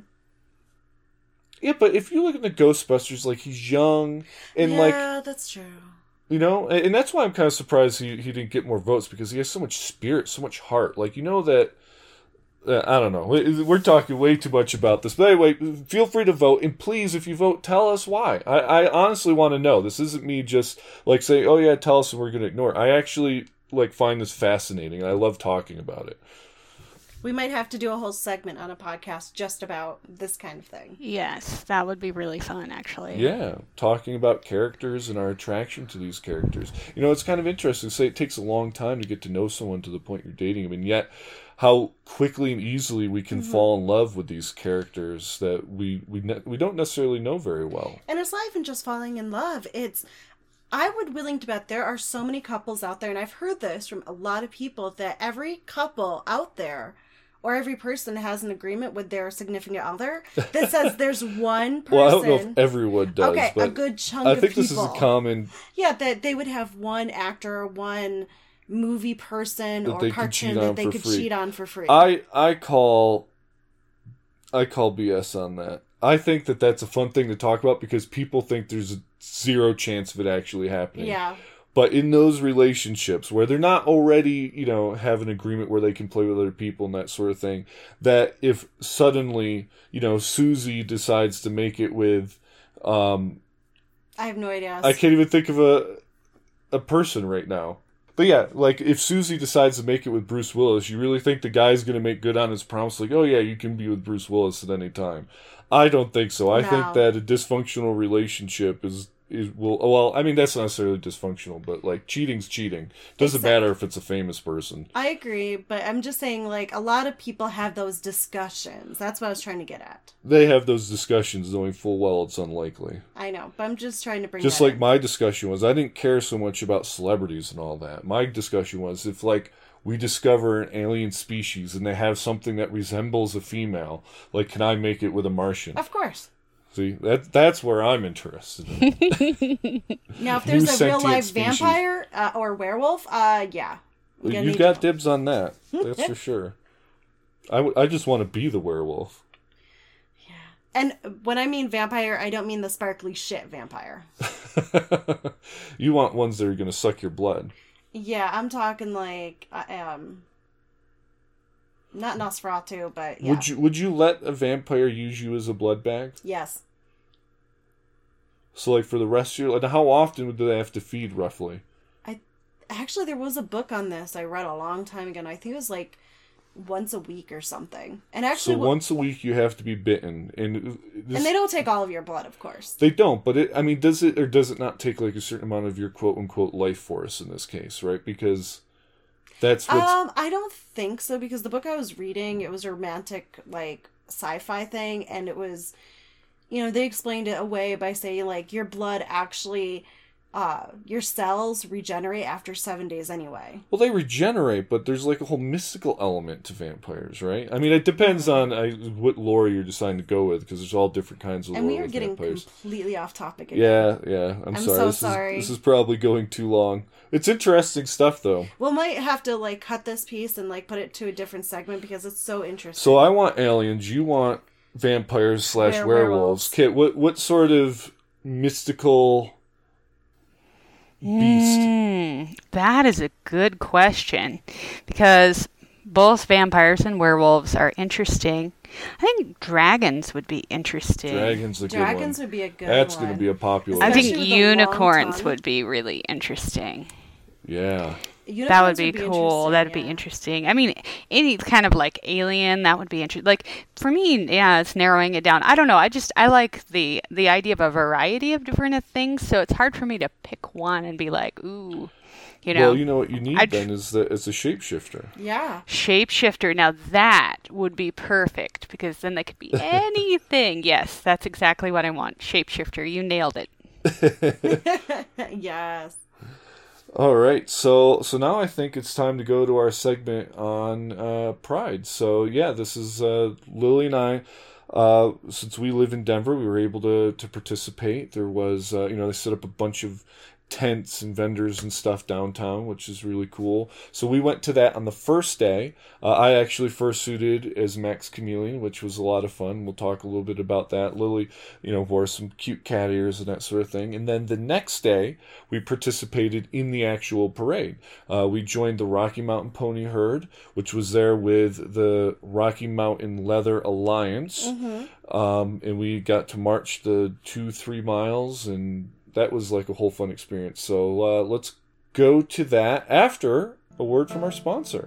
[SPEAKER 2] Yeah, but if you look at the Ghostbusters, like he's young and
[SPEAKER 1] yeah,
[SPEAKER 2] like
[SPEAKER 1] that's true.
[SPEAKER 2] you know, and and that's why I'm kind of surprised he he didn't get more votes because he has so much spirit, so much heart. Like you know that. Uh, I don't know. We- We're talking way too much about this. But anyway, feel free to vote. And please, if you vote, tell us why. I, I honestly want to know. This isn't me just, like, saying, oh, yeah, tell us and we're going to ignore it. I actually, like, find this fascinating. I love talking about it.
[SPEAKER 1] We might have to do a whole segment on a podcast just about this kind of thing.
[SPEAKER 4] Yes, that would be really fun, actually.
[SPEAKER 2] Yeah, talking about characters and our attraction to these characters. You know, it's kind of interesting. Say it takes a long time to get to know someone to the point you're dating them, and yet how quickly and easily we can
[SPEAKER 1] Mm-hmm.
[SPEAKER 2] fall in love with these characters that we we ne- we don't necessarily know very well.
[SPEAKER 1] And it's not even just falling in love. It's, I would willing to bet there are so many couples out there, and I've heard this from a lot of people, that every couple out there, or every person has an agreement with their significant other that says there's one person.
[SPEAKER 2] Well, I don't know if everyone does,
[SPEAKER 1] okay,
[SPEAKER 2] but
[SPEAKER 1] a good chunk
[SPEAKER 2] I
[SPEAKER 1] of
[SPEAKER 2] think
[SPEAKER 1] people.
[SPEAKER 2] this is a common
[SPEAKER 1] Yeah, that they would have one actor, one movie person
[SPEAKER 2] That
[SPEAKER 1] or
[SPEAKER 2] they could
[SPEAKER 1] cartoon
[SPEAKER 2] cheat
[SPEAKER 1] that
[SPEAKER 2] on
[SPEAKER 1] they
[SPEAKER 2] for
[SPEAKER 1] could
[SPEAKER 2] free.
[SPEAKER 1] cheat on for free.
[SPEAKER 2] I I call I call B S on that. I think that that's a fun thing to talk about because people think there's a zero chance of it actually happening.
[SPEAKER 1] yeah.
[SPEAKER 2] But in those relationships where they're not already, you know, have an agreement where they can play with other people and that sort of thing, that if suddenly, you know, Susie decides to make it with, um,
[SPEAKER 1] I have no idea.
[SPEAKER 2] I can't even think of a a person right now. But yeah, like if Susie decides to make it with Bruce Willis, you really think the guy's going to make good on his promise? Like, oh yeah, you can be with Bruce Willis at any time. I don't think so. I
[SPEAKER 1] No.
[SPEAKER 2] think that a dysfunctional relationship is is will. Well, I mean that's not necessarily dysfunctional, but like cheating's cheating. Doesn't
[SPEAKER 1] Exactly.
[SPEAKER 2] matter if it's a famous person.
[SPEAKER 1] I agree, but I'm just saying, like, a lot of people have those discussions. That's what I was trying to get at.
[SPEAKER 2] They have those discussions knowing full well it's unlikely.
[SPEAKER 1] I know, but I'm just trying to bring
[SPEAKER 2] Just
[SPEAKER 1] that
[SPEAKER 2] like
[SPEAKER 1] in.
[SPEAKER 2] my discussion was, I didn't care so much about celebrities and all that. My discussion was if like we discover an alien species and they have something that resembles a female, like can I make it with a Martian?
[SPEAKER 1] Of course.
[SPEAKER 2] See, that that's where I'm interested in.
[SPEAKER 1] Now, if there's
[SPEAKER 2] New
[SPEAKER 1] a real life
[SPEAKER 2] sentient species.
[SPEAKER 1] vampire uh, or werewolf, uh, yeah. I'm gonna
[SPEAKER 2] You've
[SPEAKER 1] need
[SPEAKER 2] got
[SPEAKER 1] to-
[SPEAKER 2] dibs on that. That's for sure. I, w- I just want to be the werewolf.
[SPEAKER 1] And when I mean vampire, I don't mean the sparkly shit vampire.
[SPEAKER 2] You want ones that are going to suck your blood.
[SPEAKER 1] Yeah, I'm talking like, uh, um, not Nosferatu, but yeah.
[SPEAKER 2] Would you Would you let a vampire use you as a blood bag?
[SPEAKER 1] Yes.
[SPEAKER 2] So like for the rest of your life, how often do they have to feed roughly?
[SPEAKER 1] I actually there was a book on this I read a long time ago. And I think it was like once a week or something. And actually,
[SPEAKER 2] So
[SPEAKER 1] wh-
[SPEAKER 2] once a week you have to be bitten, and this,
[SPEAKER 1] and they don't take all of your blood, of course.
[SPEAKER 2] They don't, but it, I mean, does it or does it not take like a certain amount of your quote unquote life force in this case, right? Because that's what's
[SPEAKER 1] Um, I don't think so because the book I was reading, it was a romantic like sci-fi thing, and it was, you know, they explained it away by saying like your blood actually, uh, your cells regenerate after seven days anyway.
[SPEAKER 2] well, they regenerate, but there's like a whole mystical element to vampires, right? I mean, it depends on uh, what lore you're deciding to go with because there's all different kinds of
[SPEAKER 1] And
[SPEAKER 2] lore
[SPEAKER 1] we are
[SPEAKER 2] with
[SPEAKER 1] getting
[SPEAKER 2] vampires.
[SPEAKER 1] completely off topic again.
[SPEAKER 2] Yeah, yeah. I'm,
[SPEAKER 1] I'm
[SPEAKER 2] sorry.
[SPEAKER 1] so
[SPEAKER 2] this
[SPEAKER 1] sorry.
[SPEAKER 2] Is, this is probably going too long. It's interesting stuff, though.
[SPEAKER 1] We'll might have to like cut this piece and like put it to a different segment because it's so interesting.
[SPEAKER 2] So I want aliens. You want vampires slash
[SPEAKER 1] Were-
[SPEAKER 2] werewolves.
[SPEAKER 1] werewolves.
[SPEAKER 2] Kit, what what sort of mystical beast?
[SPEAKER 4] Mm, that is a good question because both vampires and werewolves are interesting. I think dragons would be interesting.
[SPEAKER 2] Dragons a good
[SPEAKER 1] Dragons
[SPEAKER 2] one.
[SPEAKER 1] would be a good
[SPEAKER 2] That's
[SPEAKER 1] one.
[SPEAKER 2] going to be a popular
[SPEAKER 4] I
[SPEAKER 2] one.
[SPEAKER 4] think
[SPEAKER 1] Especially with the long
[SPEAKER 4] unicorns
[SPEAKER 1] tongue.
[SPEAKER 4] would be really interesting.
[SPEAKER 2] Yeah.
[SPEAKER 1] Unicorns
[SPEAKER 4] That would be cool.
[SPEAKER 1] interesting,
[SPEAKER 4] That'd be
[SPEAKER 1] yeah.
[SPEAKER 4] interesting. I mean, any kind of like alien, that would be interesting. Like for me, yeah, it's narrowing it down. I don't know. I just I like the the idea of a variety of different things. So it's hard for me to pick one and be like, ooh, you know,
[SPEAKER 2] Well, you know what you need
[SPEAKER 4] I'd-
[SPEAKER 2] then is the is a shapeshifter.
[SPEAKER 1] Yeah.
[SPEAKER 4] shapeshifter. Now that would be perfect because then they could be anything. Yes, that's exactly what I want. Shapeshifter. You nailed it.
[SPEAKER 1] Yes.
[SPEAKER 2] All right, so so now I think it's time to go to our segment on uh, Pride. So yeah, this is uh, Lily and I. Uh, since we live in Denver, we were able to to participate. There was uh, you know they set up a bunch of tents and vendors and stuff downtown, which is really cool. So we went to that on the first day. Uh, I actually fursuited as Max Chameleon, which was a lot of fun. We'll talk a little bit about that. Lily, you know, wore some cute cat ears and that sort of thing. And then the next day, we participated in the actual parade. Uh, we joined the Rocky Mountain Pony Herd, which was there with the Rocky Mountain Leather Alliance. Um, and we got to march the two, three miles, and that was like a whole fun experience. So uh, let's go to that after a word from our sponsor.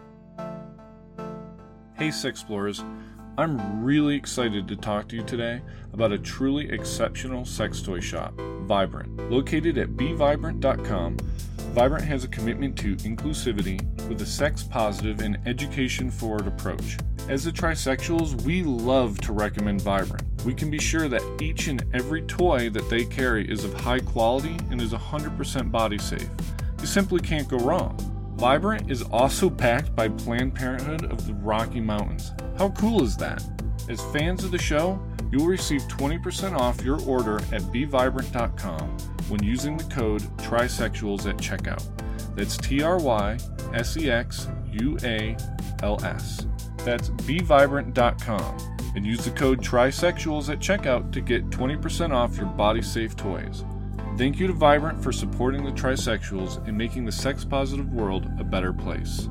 [SPEAKER 2] Hey, Sexplorers. I'm really excited to talk to you today about a truly exceptional sex toy shop, Vibrant. Located at be vibrant dot com, Vibrant has a commitment to inclusivity with a sex-positive and education-forward approach. As the trisexuals, we love to recommend Vibrant. We can be sure that each and every toy that they carry is of high quality and is one hundred percent body safe. You simply can't go wrong. Vibrant is also backed by Planned Parenthood of the Rocky Mountains. How cool is that? As fans of the show, you will receive twenty percent off your order at be vibrant dot com when using the code trisexuals at checkout. That's T R Y S E X U A L S. That's be vibrant dot com and use the code trisexuals at checkout to get twenty percent off your body-safe toys. Thank you to Vibrant for supporting the trisexuals and making the sex-positive world a better place.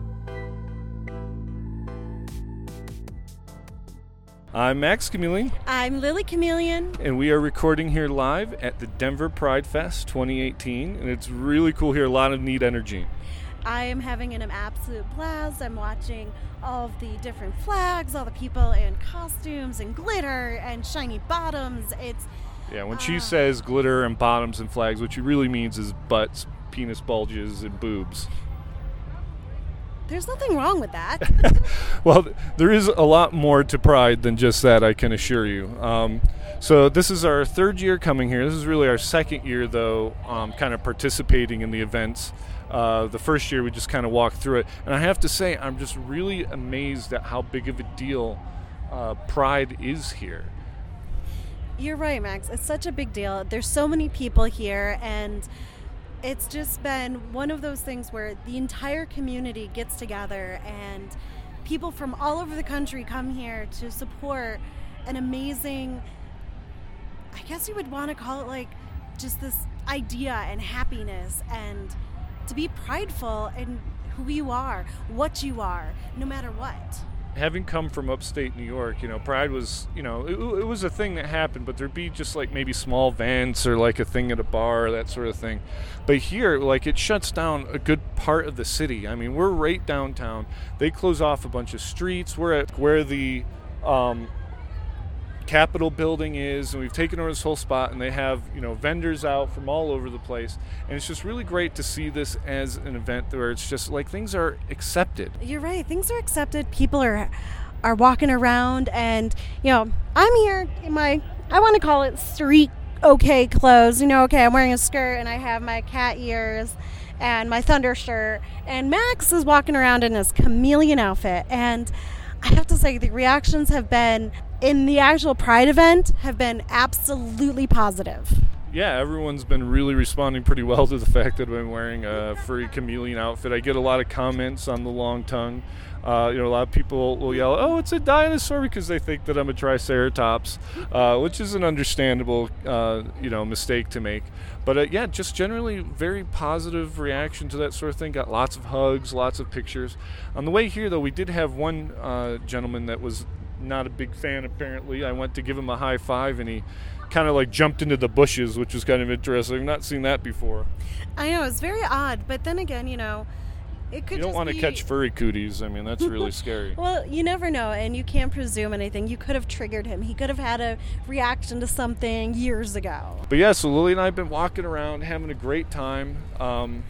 [SPEAKER 2] I'm Max Chameleon,
[SPEAKER 1] I'm Lily Chameleon.
[SPEAKER 2] and we are recording here live at the Denver Pride Fest twenty eighteen, and it's really cool here, a lot of neat energy.
[SPEAKER 1] I am having an absolute blast. I'm watching all of the different flags, all the people in costumes and glitter and shiny bottoms. It's
[SPEAKER 2] Yeah, when she says glitter and bottoms and flags, what she really means is butts, penis bulges, and boobs.
[SPEAKER 1] There's nothing wrong with that.
[SPEAKER 2] Well, there is a lot more to Pride than just that, I can assure you. Um, so this is our third year coming here. This is really our second year, though, um, kind of participating in the events. Uh, the first year we just kind of walked through it. And I have to say, I'm just really amazed at how big of a deal uh, Pride is here.
[SPEAKER 1] You're right, Max. It's such a big deal. There's so many people here, and it's just been one of those things where the entire community gets together and people from all over the country come here to support an amazing, I guess you would want to call it like just this idea and happiness, and to be prideful in who you are, what you are, no matter what.
[SPEAKER 2] Having come from upstate New York, you know, Pride was, you know, it, it was a thing that happened, but there'd be just like maybe small events or like a thing at a bar, that sort of thing. But here, like, it shuts down a good part of the city. I mean, we're right downtown. They close off a bunch of streets. We're at where the um, Capitol building is, and we've taken over this whole spot, and they have, you know, vendors out from all over the place. And it's just really great to see this as an event where it's just like things are accepted.
[SPEAKER 1] You're right. Things are accepted. People are are walking around, and, you know, I'm here in my, I want to call it street okay clothes. You know, okay, I'm wearing a skirt, and I have my cat ears and my thunder shirt, and Max is walking around in his chameleon outfit. And I have to say, the reactions have been, in the actual Pride event, have been absolutely positive.
[SPEAKER 2] Yeah, everyone's been really responding pretty well to the fact that I'm wearing a furry chameleon outfit. I get a lot of comments on the long tongue. Uh, you know, a lot of people will yell, "Oh, it's a dinosaur," because they think that I'm a triceratops, uh, which is an understandable, uh, you know, mistake to make. But uh, yeah, just generally very positive reaction to that sort of thing. Got lots of hugs, lots of pictures. On the way here, though, we did have one uh, gentleman that was not a big fan, apparently. I went to give him a high five, and he kind of like jumped into the bushes, which was kind of interesting. I've not seen that before.
[SPEAKER 1] I know, it's very odd, but then again, you know, it could
[SPEAKER 2] You don't
[SPEAKER 1] just
[SPEAKER 2] want to
[SPEAKER 1] be...
[SPEAKER 2] catch furry cooties. I mean, that's really scary.
[SPEAKER 1] Well, you never know, and you can't presume anything. You could have triggered him. He could have had a reaction to something years ago.
[SPEAKER 2] But yeah, so Lily and I have been walking around, having a great time. Um,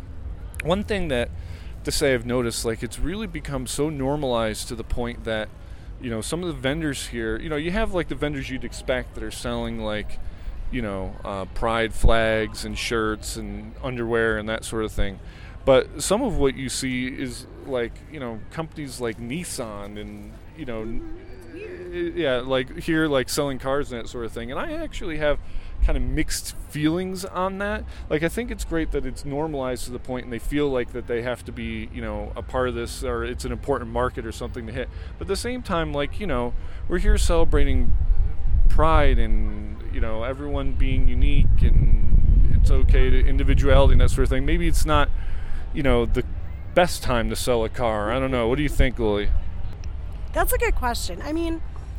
[SPEAKER 2] one thing that, to say I've noticed, like, it's really become so normalized to the point that, you know, some of the vendors here, you know, you have like the vendors you'd expect that are selling like, you know, uh, Pride flags and shirts and underwear and that sort of thing. But some of what you see is like, you know, companies like Nissan and, you know, yeah, like here, like selling cars and that sort of thing. And I actually have kind of mixed feelings on that. Like, I think it's great that it's normalized to the point and they feel like that they have to be, you know, a part of this, or it's an important market or something to hit. But at the same time, like, you know, we're here celebrating Pride and, you know, everyone being unique and it's okay to individuality and that sort of thing. Maybe it's not, you know, the best time to sell a car. I don't know. What do you think, Lily?
[SPEAKER 1] That's a good question. I mean,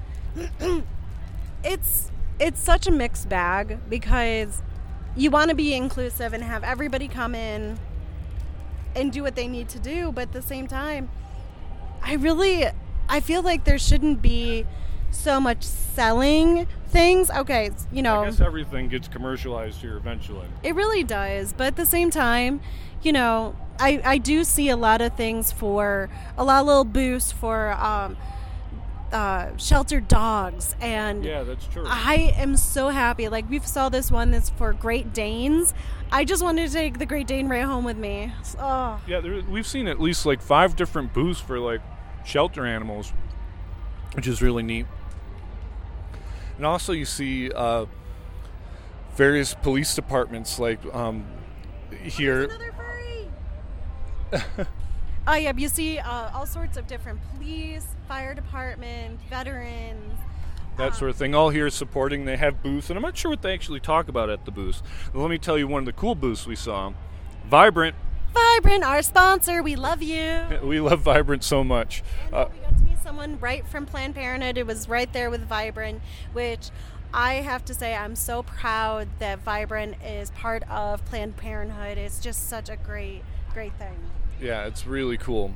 [SPEAKER 1] it's it's such a mixed bag because you want to be inclusive and have everybody come in and do what they need to do, but at the same time, I really I feel like there shouldn't be so much selling things. Okay, you know,
[SPEAKER 2] I guess everything gets commercialized here eventually.
[SPEAKER 1] It really does, but at the same time, you know, I, I do see a lot of things for a lot of little boosts for um, uh, sheltered dogs, and
[SPEAKER 2] yeah, that's true.
[SPEAKER 1] I am so happy. Like, we saw this one that's for Great Danes. I just wanted to take the Great Dane right home with me. Oh.
[SPEAKER 2] Yeah, there, we've seen at least like five different booths for like shelter animals, which is really neat. And also you see uh, various police departments like um, here.
[SPEAKER 1] Another furry. Oh yeah, you see uh, all sorts of different police, fire department, veterans.
[SPEAKER 2] That
[SPEAKER 1] um,
[SPEAKER 2] sort of thing. All here supporting. They have booths, and I'm not sure what they actually talk about at the booths. But let me tell you one of the cool booths we saw. Vibrant.
[SPEAKER 1] Vibrant, our sponsor. We love you.
[SPEAKER 2] We love Vibrant so much.
[SPEAKER 1] And
[SPEAKER 2] Uh,
[SPEAKER 1] we got to meet someone right from Planned Parenthood. It was right there with Vibrant, which I have to say I'm so proud that Vibrant is part of Planned Parenthood. It's just such a great, great thing.
[SPEAKER 2] Yeah, it's really cool.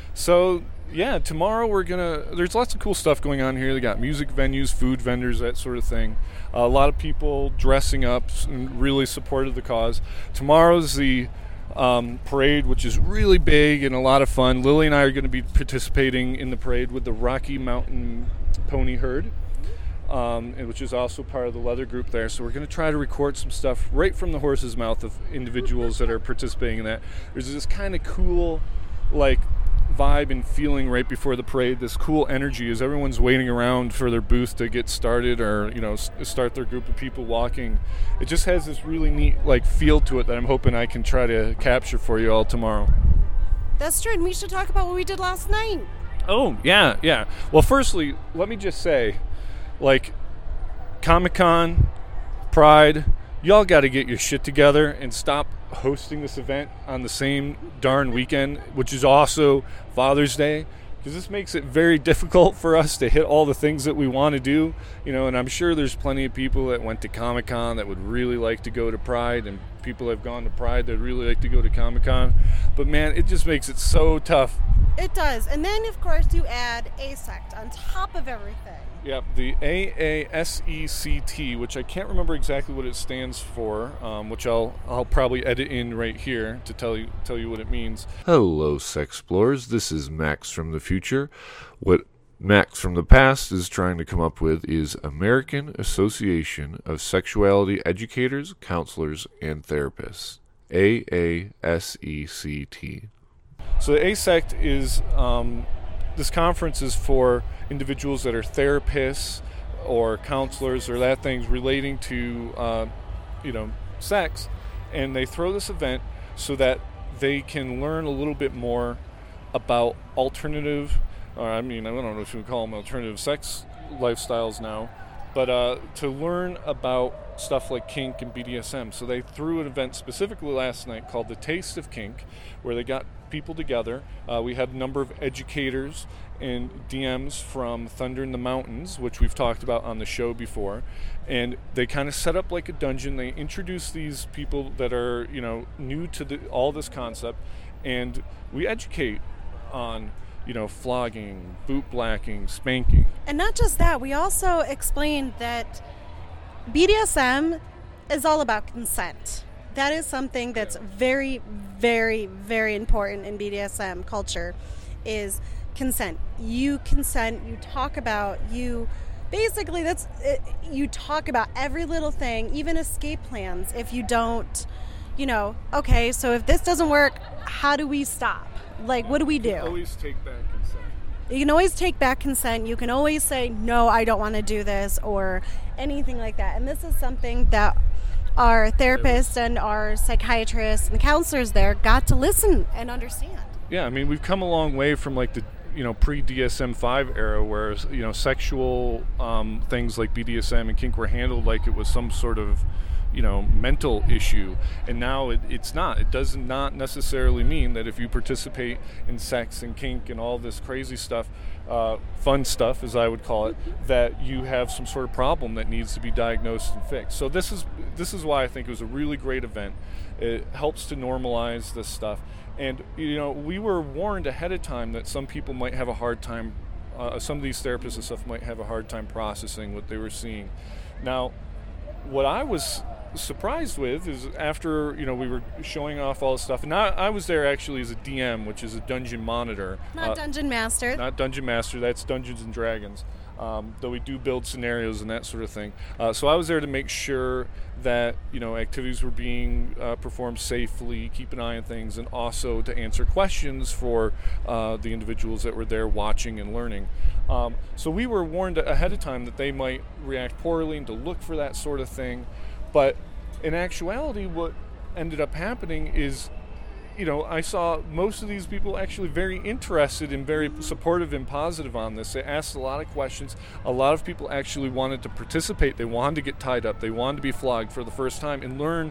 [SPEAKER 2] So, yeah, tomorrow we're going to... There's lots of cool stuff going on here. They got music venues, food vendors, that sort of thing. Uh, a lot of people dressing up and really supported the cause. Tomorrow's the um, parade, which is really big and a lot of fun. Lily and I are going to be participating in the parade with the Rocky Mountain Pony Herd, um, and which is also part of the leather group there. So we're going to try to record some stuff right from the horse's mouth of individuals that are participating in that. There's this kind of cool, like, vibe and feeling right before the parade, this cool energy as everyone's waiting around for their booth to get started, or you know, s- start their group of people walking. It just has this really neat like feel to it that I'm hoping I can try to capture for you all tomorrow.
[SPEAKER 1] That's true, and we should talk about what we did last night.
[SPEAKER 2] Oh yeah, yeah. Well, firstly, let me just say, like, Comic-Con, Pride, y'all got to get your shit together and stop hosting this event on the same darn weekend, which is also Father's Day, because this makes it very difficult for us to hit all the things that we want to do, you know. And I'm sure there's plenty of people that went to Comic-Con that would really like to go to Pride, and people that have gone to Pride that really like to go to Comic-Con. But man, it just makes it so tough.
[SPEAKER 1] It does. And then of course you add A S E C T on top of everything.
[SPEAKER 2] Yep, the A A S E C T, which I can't remember exactly what it stands for, um, which I'll I'll probably edit in right here to tell you tell you what it means. Hello, Sexplorers. This is Max from the future. What Max from the past is trying to come up with is American Association of Sexuality Educators, Counselors, and Therapists. A A S E C T. So the A S E C T is... Um, This conference is for individuals that are therapists or counselors or that things relating to, uh, you know, sex, and they throw this event so that they can learn a little bit more about alternative, or I mean, I don't know if you would call them alternative sex lifestyles now, but uh, to learn about stuff like kink and B D S M. So they threw an event specifically last night called The Taste of Kink, where they got people together. Uh, we had a number of educators and D Ms from Thunder in the Mountains, which we've talked about on the show before, and they kind of set up like a dungeon. They introduce these people that are, you know, new to the, all this concept, and we educate on, you know, flogging, boot blacking, spanking.
[SPEAKER 1] And not just that, we also explained that B D S M is all about consent. That is something that's very, very, very important in B D S M culture, is consent. You consent, you talk about, you basically, that's it, you talk about every little thing, even escape plans. If you don't, you know, okay, so if this doesn't work, how do we stop? Like, what do we do?
[SPEAKER 2] You can always take back consent.
[SPEAKER 1] You can always take back consent. You can always say, no, I don't want to do this, or anything like that. And this is something that our therapists and our psychiatrists and counselors there got to listen and understand.
[SPEAKER 2] Yeah, I mean, we've come a long way from like the, you know, pre-D S M five era, where, you know, sexual um, things like B D S M and kink were handled like it was some sort of, you know, mental issue, and now it, it's not. It does not necessarily mean that if you participate in sex and kink and all this crazy stuff, uh, fun stuff as I would call it, that you have some sort of problem that needs to be diagnosed and fixed. So this is this is why I think it was a really great event. It helps to normalize this stuff, and you know, we were warned ahead of time that some people might have a hard time. Uh, some of these therapists and stuff might have a hard time processing what they were seeing. Now, what I was surprised with is after, you know, we were showing off all this stuff, and I, I was there actually as a D M, which is a dungeon monitor.
[SPEAKER 1] Not
[SPEAKER 2] uh,
[SPEAKER 1] Dungeon Master.
[SPEAKER 2] Not Dungeon Master, that's Dungeons and Dragons. Um, though we do build scenarios and that sort of thing. Uh, so I was there to make sure that, you know, activities were being uh, performed safely, keep an eye on things, and also to answer questions for uh, the individuals that were there watching and learning. Um, so we were warned ahead of time that they might react poorly and to look for that sort of thing. But in actuality, what ended up happening is, you know, I saw most of these people actually very interested and very supportive and positive on this. They asked a lot of questions. A lot of people actually wanted to participate. They wanted to get tied up. They wanted to be flogged for the first time and learn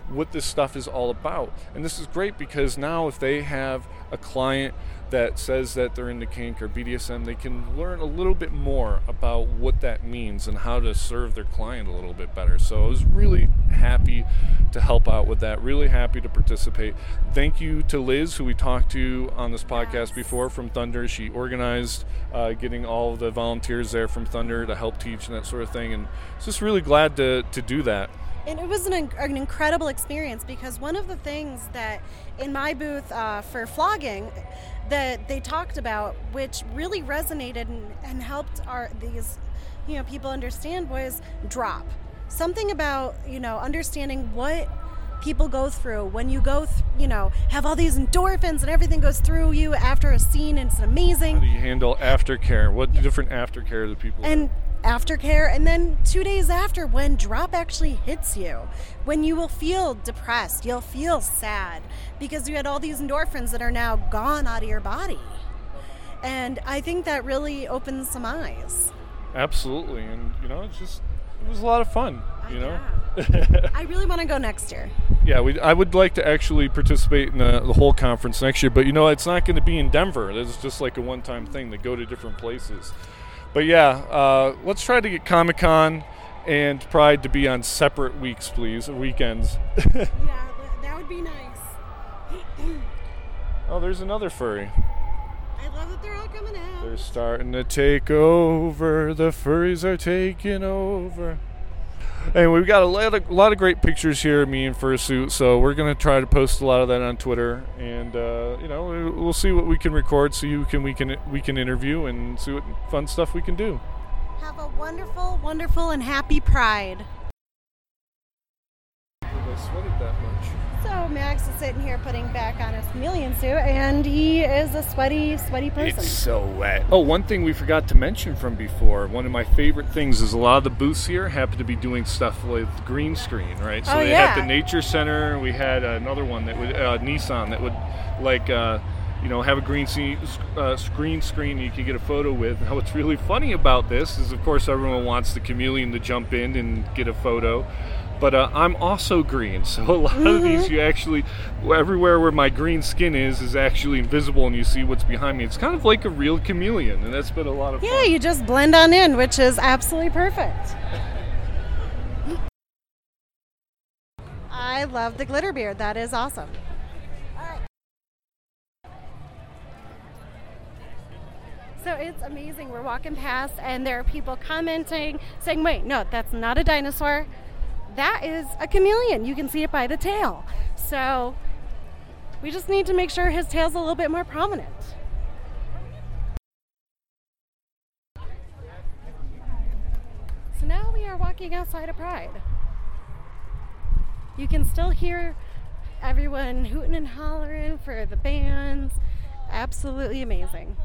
[SPEAKER 2] what this stuff is all about. And this is great because now if they have a client that says that they're into kink or B D S M, they can learn a little bit more about what that means and how to serve their client a little bit better. So I was really happy to help out with that, really happy to participate. Thank you to Liz, who we talked to on this podcast before, from Thunder. She organized uh, getting all of the volunteers there from Thunder to help teach and that sort of thing, and I was just really glad to, to do that.
[SPEAKER 1] And it was an, an incredible experience, because one of the things that in my booth uh, for flogging that they talked about, which really resonated and, and helped our these you know people understand, was drop. Something about you know understanding what people go through when you go th- you know have all these endorphins and everything goes through you after a scene, and it's amazing.
[SPEAKER 2] How do you handle aftercare? What different aftercare do people
[SPEAKER 1] and
[SPEAKER 2] have?
[SPEAKER 1] Aftercare, and then two days after, when drop actually hits you, when you will feel depressed, you'll feel sad because you had all these endorphins that are now gone out of your body. And I think that really opens some eyes.
[SPEAKER 2] Absolutely. And you know it's just it was a lot of fun, you know.
[SPEAKER 1] Yeah. I really want to go next year.
[SPEAKER 2] Yeah, we I would like to actually participate in the, the whole conference next year, but you know it's not going to be in Denver. It's just like a one-time thing. They go to different places. But yeah, uh, let's try to get Comic-Con and Pride to be on separate weeks, please, or weekends.
[SPEAKER 1] Yeah, that would be nice.
[SPEAKER 2] Oh, there's another furry.
[SPEAKER 1] I love that they're all coming out.
[SPEAKER 2] They're starting to take over. The furries are taking over. Anyway, we've got a lot of, a lot of great pictures here of me in fursuit, so we're going to try to post a lot of that on Twitter, and uh, you know, we'll see what we can record, see who can we can we can interview, and see what fun stuff we can do.
[SPEAKER 1] Have a wonderful, wonderful, and happy Pride.
[SPEAKER 2] I sweated that much.
[SPEAKER 1] So Max is sitting here putting back on his chameleon suit, and he is a sweaty, sweaty person.
[SPEAKER 2] It's so wet. Oh, one thing we forgot to mention from before, one of my favorite things is a lot of the booths here happen to be doing stuff with green screen, right? So
[SPEAKER 1] oh,
[SPEAKER 2] they
[SPEAKER 1] yeah.
[SPEAKER 2] had the Nature Center, we had another one that would, uh, Nissan, that would like, uh, you know, have a green screen, uh, green screen you could get a photo with. Now, what's really funny about this is, of course, everyone wants the chameleon to jump in and get a photo. But uh, I'm also green, so a lot mm-hmm. of these you actually, everywhere where my green skin is, is actually invisible, and you see what's behind me. It's kind of like a real chameleon, and that's been a lot of
[SPEAKER 1] yeah,
[SPEAKER 2] fun.
[SPEAKER 1] Yeah, you just blend on in, which is absolutely perfect. I love the glitter beard. That is awesome. All right. So it's amazing. We're walking past, and there are people commenting, saying, wait, no, that's not a dinosaur. That is a chameleon. You can see it by the tail. So we just need to make sure his tail's a little bit more prominent. So now we are walking outside of Pride. You can still hear everyone hooting and hollering for the bands. Absolutely amazing.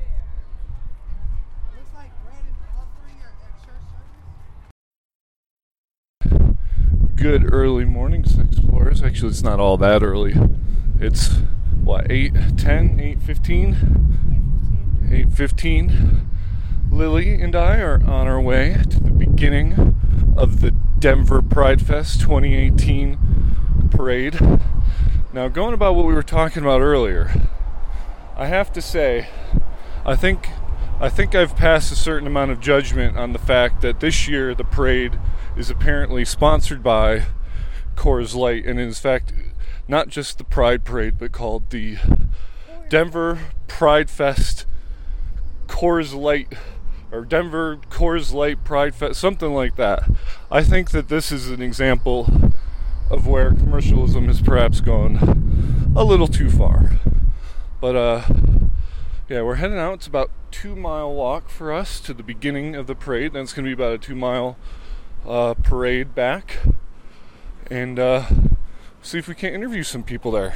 [SPEAKER 2] Good early morning, Explorers. Actually, it's not all that early. It's, what, eight ten, eight fifteen? eight fifteen. Lily and I are on our way to the beginning of the Denver Pride Fest twenty eighteen parade. Now, going about what we were talking about earlier, I have to say, I think I think I've passed a certain amount of judgment on the fact that this year the parade is apparently sponsored by Coors Light, and in fact, not just the Pride Parade, but called the Denver Pride Fest Coors Light, or Denver Coors Light Pride Fest, something like that. I think that this is an example of where commercialism has perhaps gone a little too far. But uh, yeah, we're heading out. It's about a two mile walk for us to the beginning of the parade. Then it's going to be about a two mile Uh, parade back, and uh, see if we can interview some people there.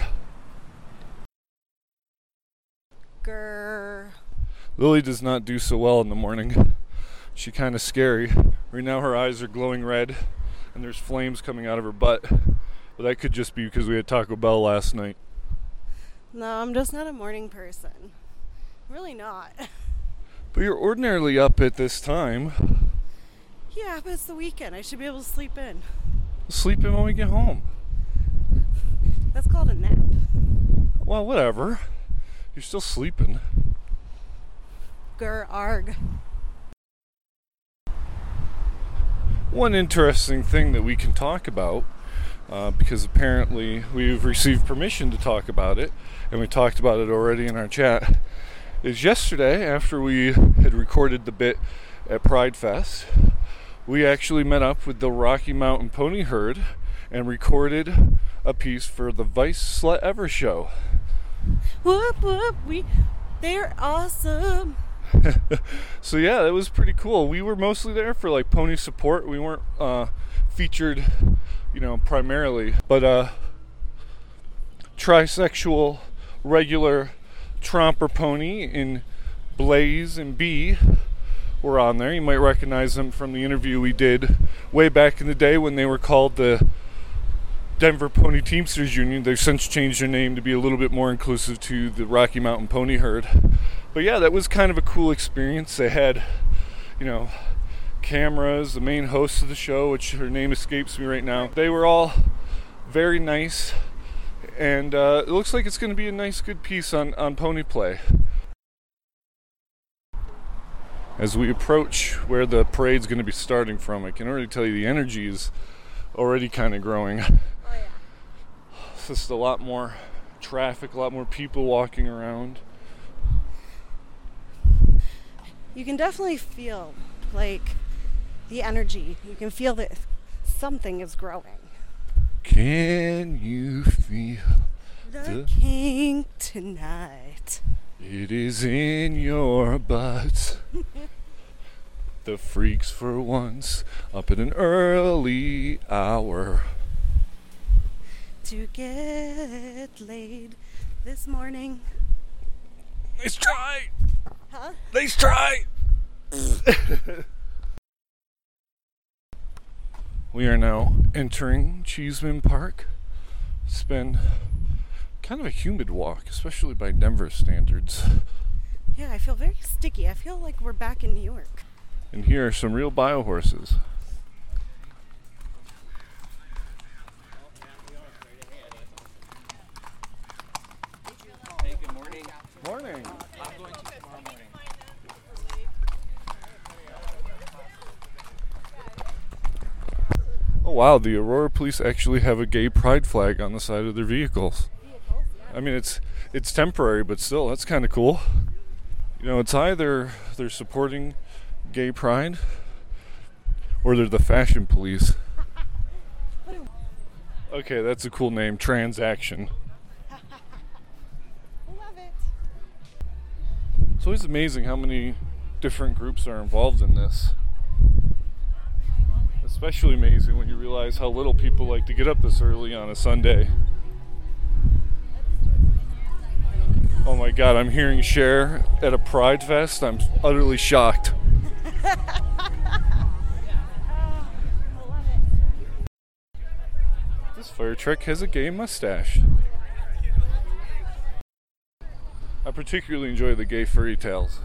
[SPEAKER 1] Grrr.
[SPEAKER 2] Lily does not do so well in the morning. She's kind of scary. Right now her eyes are glowing red, and there's flames coming out of her butt. But that could just be because we had Taco Bell last night.
[SPEAKER 1] No, I'm just not a morning person. Really not.
[SPEAKER 2] But you're ordinarily up at this time.
[SPEAKER 1] Yeah, but it's the weekend. I should be able to sleep in.
[SPEAKER 2] Sleep in when we get home.
[SPEAKER 1] That's called a nap.
[SPEAKER 2] Well, whatever. You're still sleeping.
[SPEAKER 1] Gur arg.
[SPEAKER 2] One interesting thing that we can talk about, uh, because apparently we've received permission to talk about it, and we talked about it already in our chat, is yesterday, after we had recorded the bit at Pride Fest, we actually met up with the Rocky Mountain Pony Herd and recorded a piece for the Vice Slut Ever show.
[SPEAKER 1] Whoop whoop, we, they're awesome.
[SPEAKER 2] So yeah, that was pretty cool. We were mostly there for like pony support. We weren't uh, featured, you know, primarily, but uh, trisexual, regular tromper pony in Blaze and Bee were on there. You might recognize them from the interview we did way back in the day when they were called the Denver Pony Teamsters Union. They've since changed their name to be a little bit more inclusive to the Rocky Mountain Pony Herd. But yeah, that was kind of a cool experience. They had, you know, cameras, the main host of the show, which her name escapes me right now. They were all very nice, and uh, it looks like it's going to be a nice, good piece on, on pony play. As we approach where the parade's going to be starting from, I can already tell you the energy is already kind of growing. Oh, yeah. It's just a lot more traffic, a lot more people walking around.
[SPEAKER 1] You can definitely feel, like, the energy. You can feel that something is growing.
[SPEAKER 2] Can you feel
[SPEAKER 1] the,
[SPEAKER 2] the
[SPEAKER 1] king tonight?
[SPEAKER 2] It is in your butt. The freaks for once up at an early hour
[SPEAKER 1] to get laid this morning.
[SPEAKER 2] Nice try.
[SPEAKER 1] Huh?
[SPEAKER 2] Nice try. We are now entering Cheeseman Park. It's been kind of a humid walk, especially by Denver standards.
[SPEAKER 1] Yeah, I feel very sticky. I feel like we're back in New York.
[SPEAKER 2] And here are some real bio horses.
[SPEAKER 5] Hey, good morning.
[SPEAKER 2] Morning.
[SPEAKER 5] I'm going to tomorrow morning.
[SPEAKER 2] Oh wow, the Aurora Police actually have a gay pride flag on the side of their vehicles. I mean, it's it's temporary, but still, that's kind of cool. You know, it's either they're supporting gay pride or they're the fashion police. Okay, that's a cool name, Transaction.
[SPEAKER 1] Love it.
[SPEAKER 2] It's always amazing how many different groups are involved in this. Especially amazing when you realize how little people like to get up this early on a Sunday. Oh my god, I'm hearing Cher at a Pride Fest. I'm utterly shocked. This fire truck has a gay mustache. I particularly enjoy the gay furry tales.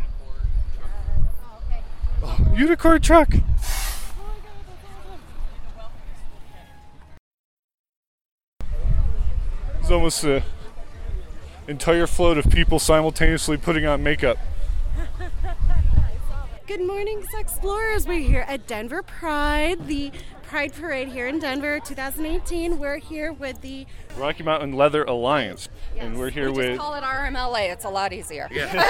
[SPEAKER 2] Oh, unicorn truck! It's almost an entire float of people simultaneously putting on makeup.
[SPEAKER 1] Good morning, Sexplorers. We're here at Denver Pride, the Pride Parade here in Denver twenty eighteen. We're here with the
[SPEAKER 2] Rocky Mountain Leather Alliance.
[SPEAKER 6] Yes.
[SPEAKER 2] And we're here
[SPEAKER 6] we
[SPEAKER 2] with...
[SPEAKER 6] just call it R M L A. It's a lot easier.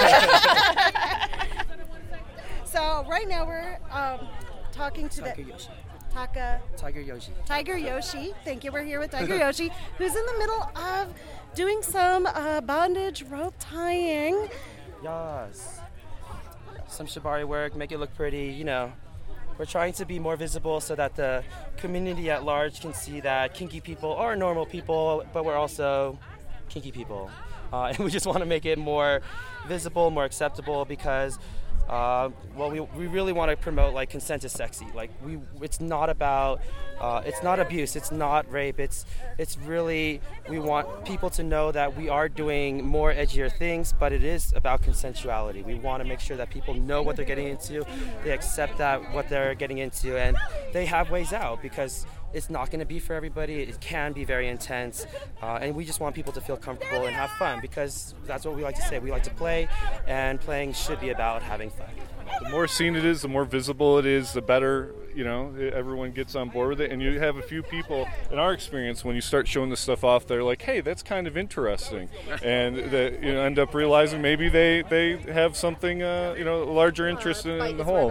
[SPEAKER 1] So right now we're um, talking to
[SPEAKER 7] Tiger
[SPEAKER 1] the...
[SPEAKER 7] Yoshi.
[SPEAKER 1] Taka...
[SPEAKER 7] Tiger Yoshi.
[SPEAKER 1] Tiger Yoshi. Thank you. We're here with Tiger Yoshi, who's in the middle of doing some uh, bondage rope tying.
[SPEAKER 7] Yes. Some shibari work, make it look pretty, you know. We're trying to be more visible so that the community at large can see that kinky people are normal people, but we're also kinky people. Uh, and we just want to make it more visible, more acceptable, because Uh, well, we, we really want to promote, like, consent is sexy. Like, we, it's not about, uh, it's not abuse, it's not rape. It's, it's really, we want people to know that we are doing more edgier things, but it is about consensuality. We want to make sure that people know what they're getting into, they accept that what they're getting into, and they have ways out, because it's not going to be for everybody. It can be very intense, uh, and we just want people to feel comfortable and have fun, because that's what we like to say. We like to play, and playing should be about having fun.
[SPEAKER 2] The more seen it is, the more visible it is, the better, you know, everyone gets on board with it. And you have a few people, in our experience, when you start showing this stuff off, they're like, hey, that's kind of interesting. And they, you know, end up realizing maybe they, they have something, uh, you know, a larger interest in, in the whole.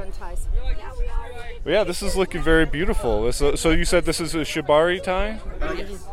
[SPEAKER 2] But yeah, this is looking very beautiful. So, so you said this is a shibari tie?
[SPEAKER 7] Uh, yes.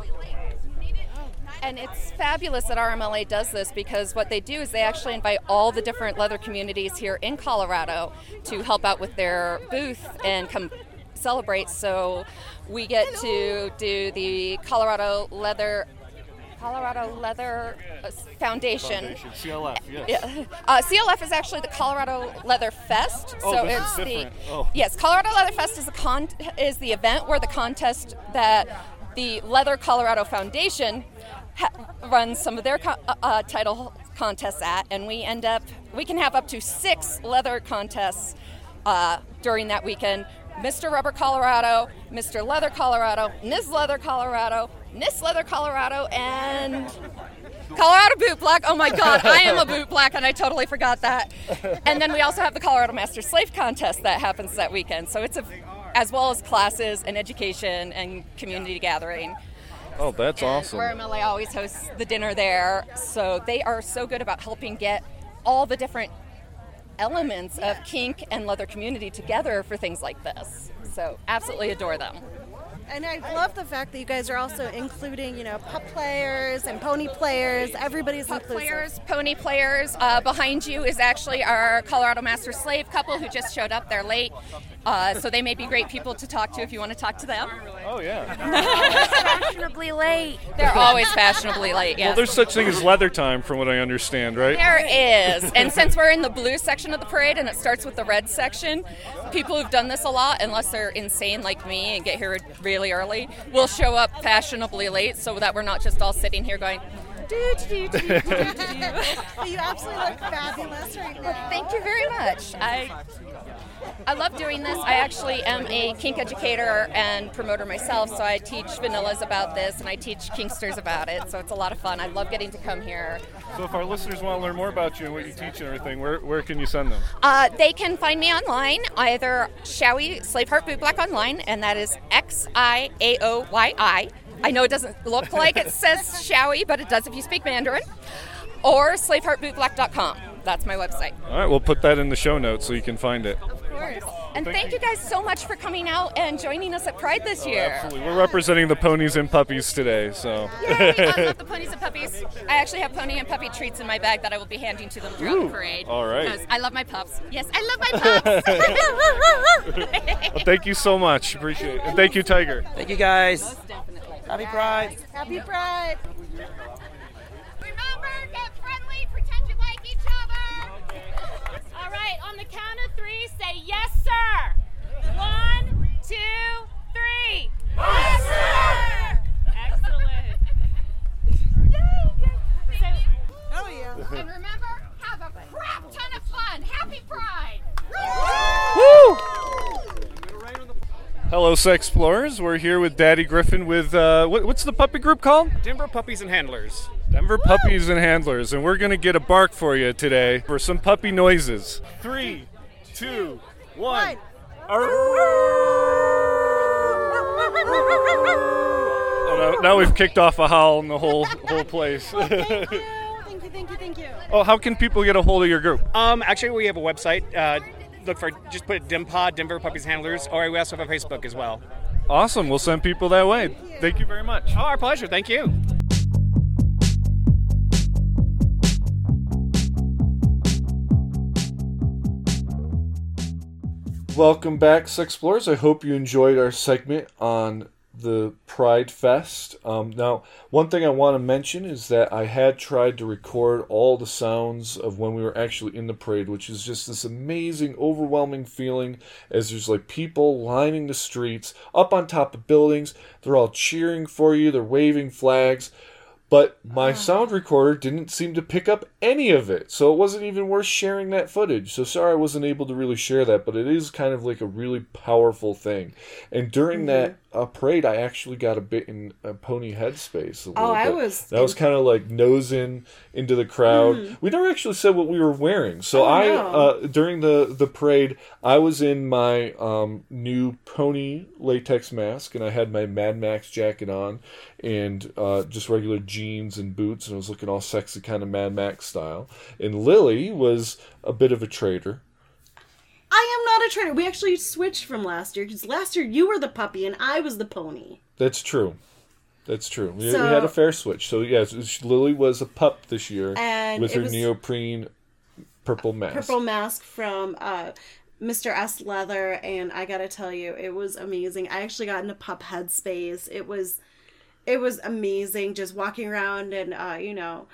[SPEAKER 6] And it's fabulous that R M L A does this, because what they do is they actually invite all the different leather communities here in Colorado to help out with their booth and come celebrate. So we get to do the Colorado Leather Colorado Leather Foundation.
[SPEAKER 2] Foundation, C L F, yes.
[SPEAKER 6] Yeah. Uh, C L F is actually the Colorado Leather Fest.
[SPEAKER 2] Oh,
[SPEAKER 6] so
[SPEAKER 2] this
[SPEAKER 6] it's
[SPEAKER 2] is
[SPEAKER 6] the
[SPEAKER 2] different. Oh.
[SPEAKER 6] Yes, Colorado Leather Fest is the con is the event where the contest that the Leather Colorado Foundation ha- runs some of their co- uh, title contests at, and we end up we can have up to six leather contests uh, during that weekend. Mister Rubber Colorado, Mister Leather Colorado, Miz Leather Colorado, Miss Leather Colorado, and Colorado Boot Black. Oh my God, I am a boot black, and I totally forgot that. And then we also have the Colorado Master Slave Contest that happens that weekend. So it's a, as well as classes and education and community gathering.
[SPEAKER 2] Oh, that's
[SPEAKER 6] and
[SPEAKER 2] awesome.
[SPEAKER 6] Where M L A always hosts the dinner there. So they are so good about helping get all the different elements of kink and leather community together for things like this. So absolutely adore them.
[SPEAKER 1] And I love the fact that you guys are also including, you know, pup players and pony players. Everybody's
[SPEAKER 6] Pup
[SPEAKER 1] inclusive.
[SPEAKER 6] players, pony players. Uh, behind you is actually our Colorado Master Slave couple who just showed up. They're late. Uh, so they may be great people to talk to if you want to talk to them.
[SPEAKER 2] Oh, yeah.
[SPEAKER 6] Fashionably late. They're always fashionably late, yes.
[SPEAKER 2] Well, there's such thing as leather time, from what I understand, right?
[SPEAKER 6] There is. And since we're in the blue section of the parade and it starts with the red section, people who've done this a lot, unless they're insane like me and get here really early, will show up fashionably late so that we're not just all sitting here going, do, do, do, do, do, do, do.
[SPEAKER 1] But you absolutely look fabulous right now.
[SPEAKER 6] Thank you very much. I I love doing this. I actually am a kink educator and promoter myself, so I teach vanillas about this and I teach kinksters about it, so it's a lot of fun. I love getting to come here.
[SPEAKER 2] So if our listeners want to learn more about you and what you teach and everything, where, where can you send them?
[SPEAKER 6] Uh, they can find me online, either Xiaoyi Slaveheart Boot Black online, and that is X I A O Y I. I know it doesn't look like it says Xiaoyi, but it does if you speak Mandarin. Or slaveheart boot black dot com. That's my website.
[SPEAKER 2] All right, we'll put that in the show notes so you can find it.
[SPEAKER 6] Of course. And thank you guys so much for coming out and joining us at Pride this year.
[SPEAKER 2] Absolutely. We're representing the ponies and puppies today, so.
[SPEAKER 6] Yay, I love the ponies and puppies. I actually have pony and puppy treats in my bag that I will be handing to them throughout
[SPEAKER 2] Ooh,
[SPEAKER 6] the parade.
[SPEAKER 2] all right.
[SPEAKER 6] Because I love my pups. Yes, I love my pups.
[SPEAKER 2] Well, thank you so much. Appreciate it. And thank you, Tiger.
[SPEAKER 7] Thank you, guys.
[SPEAKER 6] Most definitely.
[SPEAKER 7] Happy Pride.
[SPEAKER 1] Happy Pride.
[SPEAKER 8] Remember, get friendly, pretend you like each other. All right, on the count of three, say yes, sir. One, two, three. Yes, sir. Excellent. So,
[SPEAKER 1] Oh, yeah.
[SPEAKER 8] and remember, have a crap ton of fun. Happy Pride.
[SPEAKER 2] Woo! Hello, Sex Explorers. We're here with Daddy Griffin with, uh, what, what's the puppy group called?
[SPEAKER 9] Denver Puppies and Handlers.
[SPEAKER 2] Denver Puppies and Handlers. And we're going to get a bark for you today for some puppy noises. Three, two, one. Oh, now, now we've kicked off a howl in the whole whole place.
[SPEAKER 1] Thank you. Thank you, thank you, thank you.
[SPEAKER 2] Oh, how can people get a hold of your group?
[SPEAKER 9] Um, actually, we have a website. Uh, look for, just put DEMPOD, Denver Puppies and Handlers, or we also have a Facebook as well.
[SPEAKER 2] Awesome. We'll send people that way. Thank you, Thank you very much.
[SPEAKER 9] Oh, our pleasure. Thank you.
[SPEAKER 2] Welcome back, Sex Explorers. I hope you enjoyed our segment on the Pride Fest. Um, now, one thing I want to mention is that I had tried to record all the sounds of when we were actually in the parade, which is just this amazing, overwhelming feeling as there's like people lining the streets, up on top of buildings. They're all cheering for you. They're waving flags. But my sound recorder didn't seem to pick up any of it, so it wasn't even worth sharing that footage. So sorry I wasn't able to really share that, but it is kind of like a really powerful thing. And during mm-hmm. that uh, parade, I actually got a bit in a pony headspace. A little
[SPEAKER 1] Oh, I
[SPEAKER 2] bit.
[SPEAKER 1] was-
[SPEAKER 2] That was kind of like nosing into the crowd.
[SPEAKER 1] Mm.
[SPEAKER 2] We never actually said what we were wearing. So
[SPEAKER 1] Oh,
[SPEAKER 2] I,
[SPEAKER 1] no.
[SPEAKER 2] uh, during the, the parade, I was in my um, new pony latex mask, and I had my Mad Max jacket on, and uh, just regular jeans and boots, and I was looking all sexy, kind of Mad Max style. And Lily was a bit of a traitor.
[SPEAKER 1] I am not a trainer. We actually switched from last year because last year you were the puppy and I was the pony.
[SPEAKER 2] That's true. That's true. We,
[SPEAKER 1] So-
[SPEAKER 2] we had a fair switch. So yes, Lily was a pup this year
[SPEAKER 1] And
[SPEAKER 2] with
[SPEAKER 1] it
[SPEAKER 2] her
[SPEAKER 1] was-
[SPEAKER 2] neoprene purple mask.
[SPEAKER 1] Purple mask from uh, Mister S Leather, and I gotta tell you, it was amazing. I actually got into pup headspace. It was, it was amazing just walking around and uh, you know,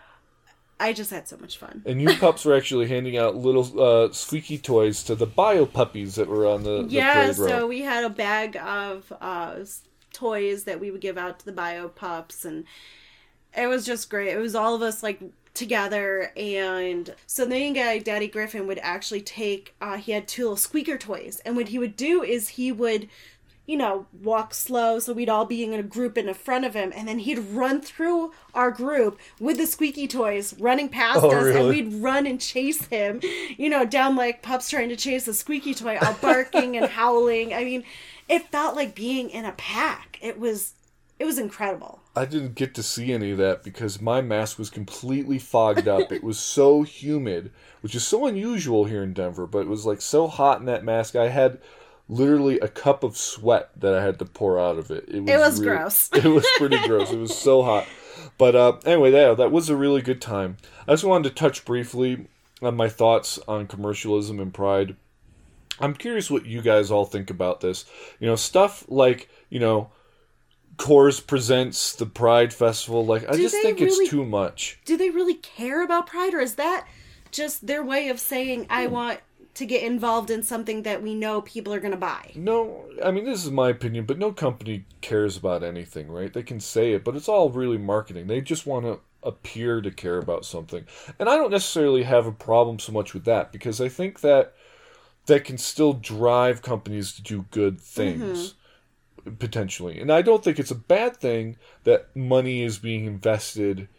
[SPEAKER 1] I just had so much fun.
[SPEAKER 2] And you pups were actually handing out little uh, squeaky toys to the bio puppies that were on the, the
[SPEAKER 1] Yeah,
[SPEAKER 2] parade route.
[SPEAKER 1] so we had a bag of uh, s- toys that we would give out to the bio pups, and it was just great. It was all of us like together, and so the main guy, Daddy Griffin, would actually take. Uh, he had two little squeaker toys, and what he would do is he would, you know, walk slow, so we'd all be in a group in front of him, and then he'd run through our group with the squeaky toys, running past
[SPEAKER 2] Oh,
[SPEAKER 1] us,
[SPEAKER 2] really?
[SPEAKER 1] and we'd run and chase him, you know, down like pups trying to chase a squeaky toy, all barking and howling. I mean, it felt like being in a pack. It was, it was incredible.
[SPEAKER 2] I didn't get to see any of that because my mask was completely fogged up. It was so humid, which is so unusual here in Denver, but it was like so hot in that mask. I had literally a cup of sweat that I had to pour out of it. It was,
[SPEAKER 1] It was
[SPEAKER 2] really-
[SPEAKER 1] gross.
[SPEAKER 2] It was pretty gross. It was so hot. But uh, anyway, yeah, that was a really good time. I just wanted to touch briefly on my thoughts on commercialism and pride. I'm curious what you guys all think about this. You know, stuff like, you know, Coors presents the Pride Festival. Like, I
[SPEAKER 1] Do
[SPEAKER 2] just
[SPEAKER 1] they
[SPEAKER 2] think
[SPEAKER 1] really-
[SPEAKER 2] it's too much.
[SPEAKER 1] Do they really care about pride, or is that just their way of saying, I want to get involved in something that we know people are going to buy?
[SPEAKER 2] No, I mean, this is my opinion, but no company cares about anything, right? They can say it, but it's all really marketing. They just want to appear to care about something. And I don't necessarily have a problem so much with that, because I think that that can still drive companies to do good things, potentially. And I don't think it's a bad thing that money is being invested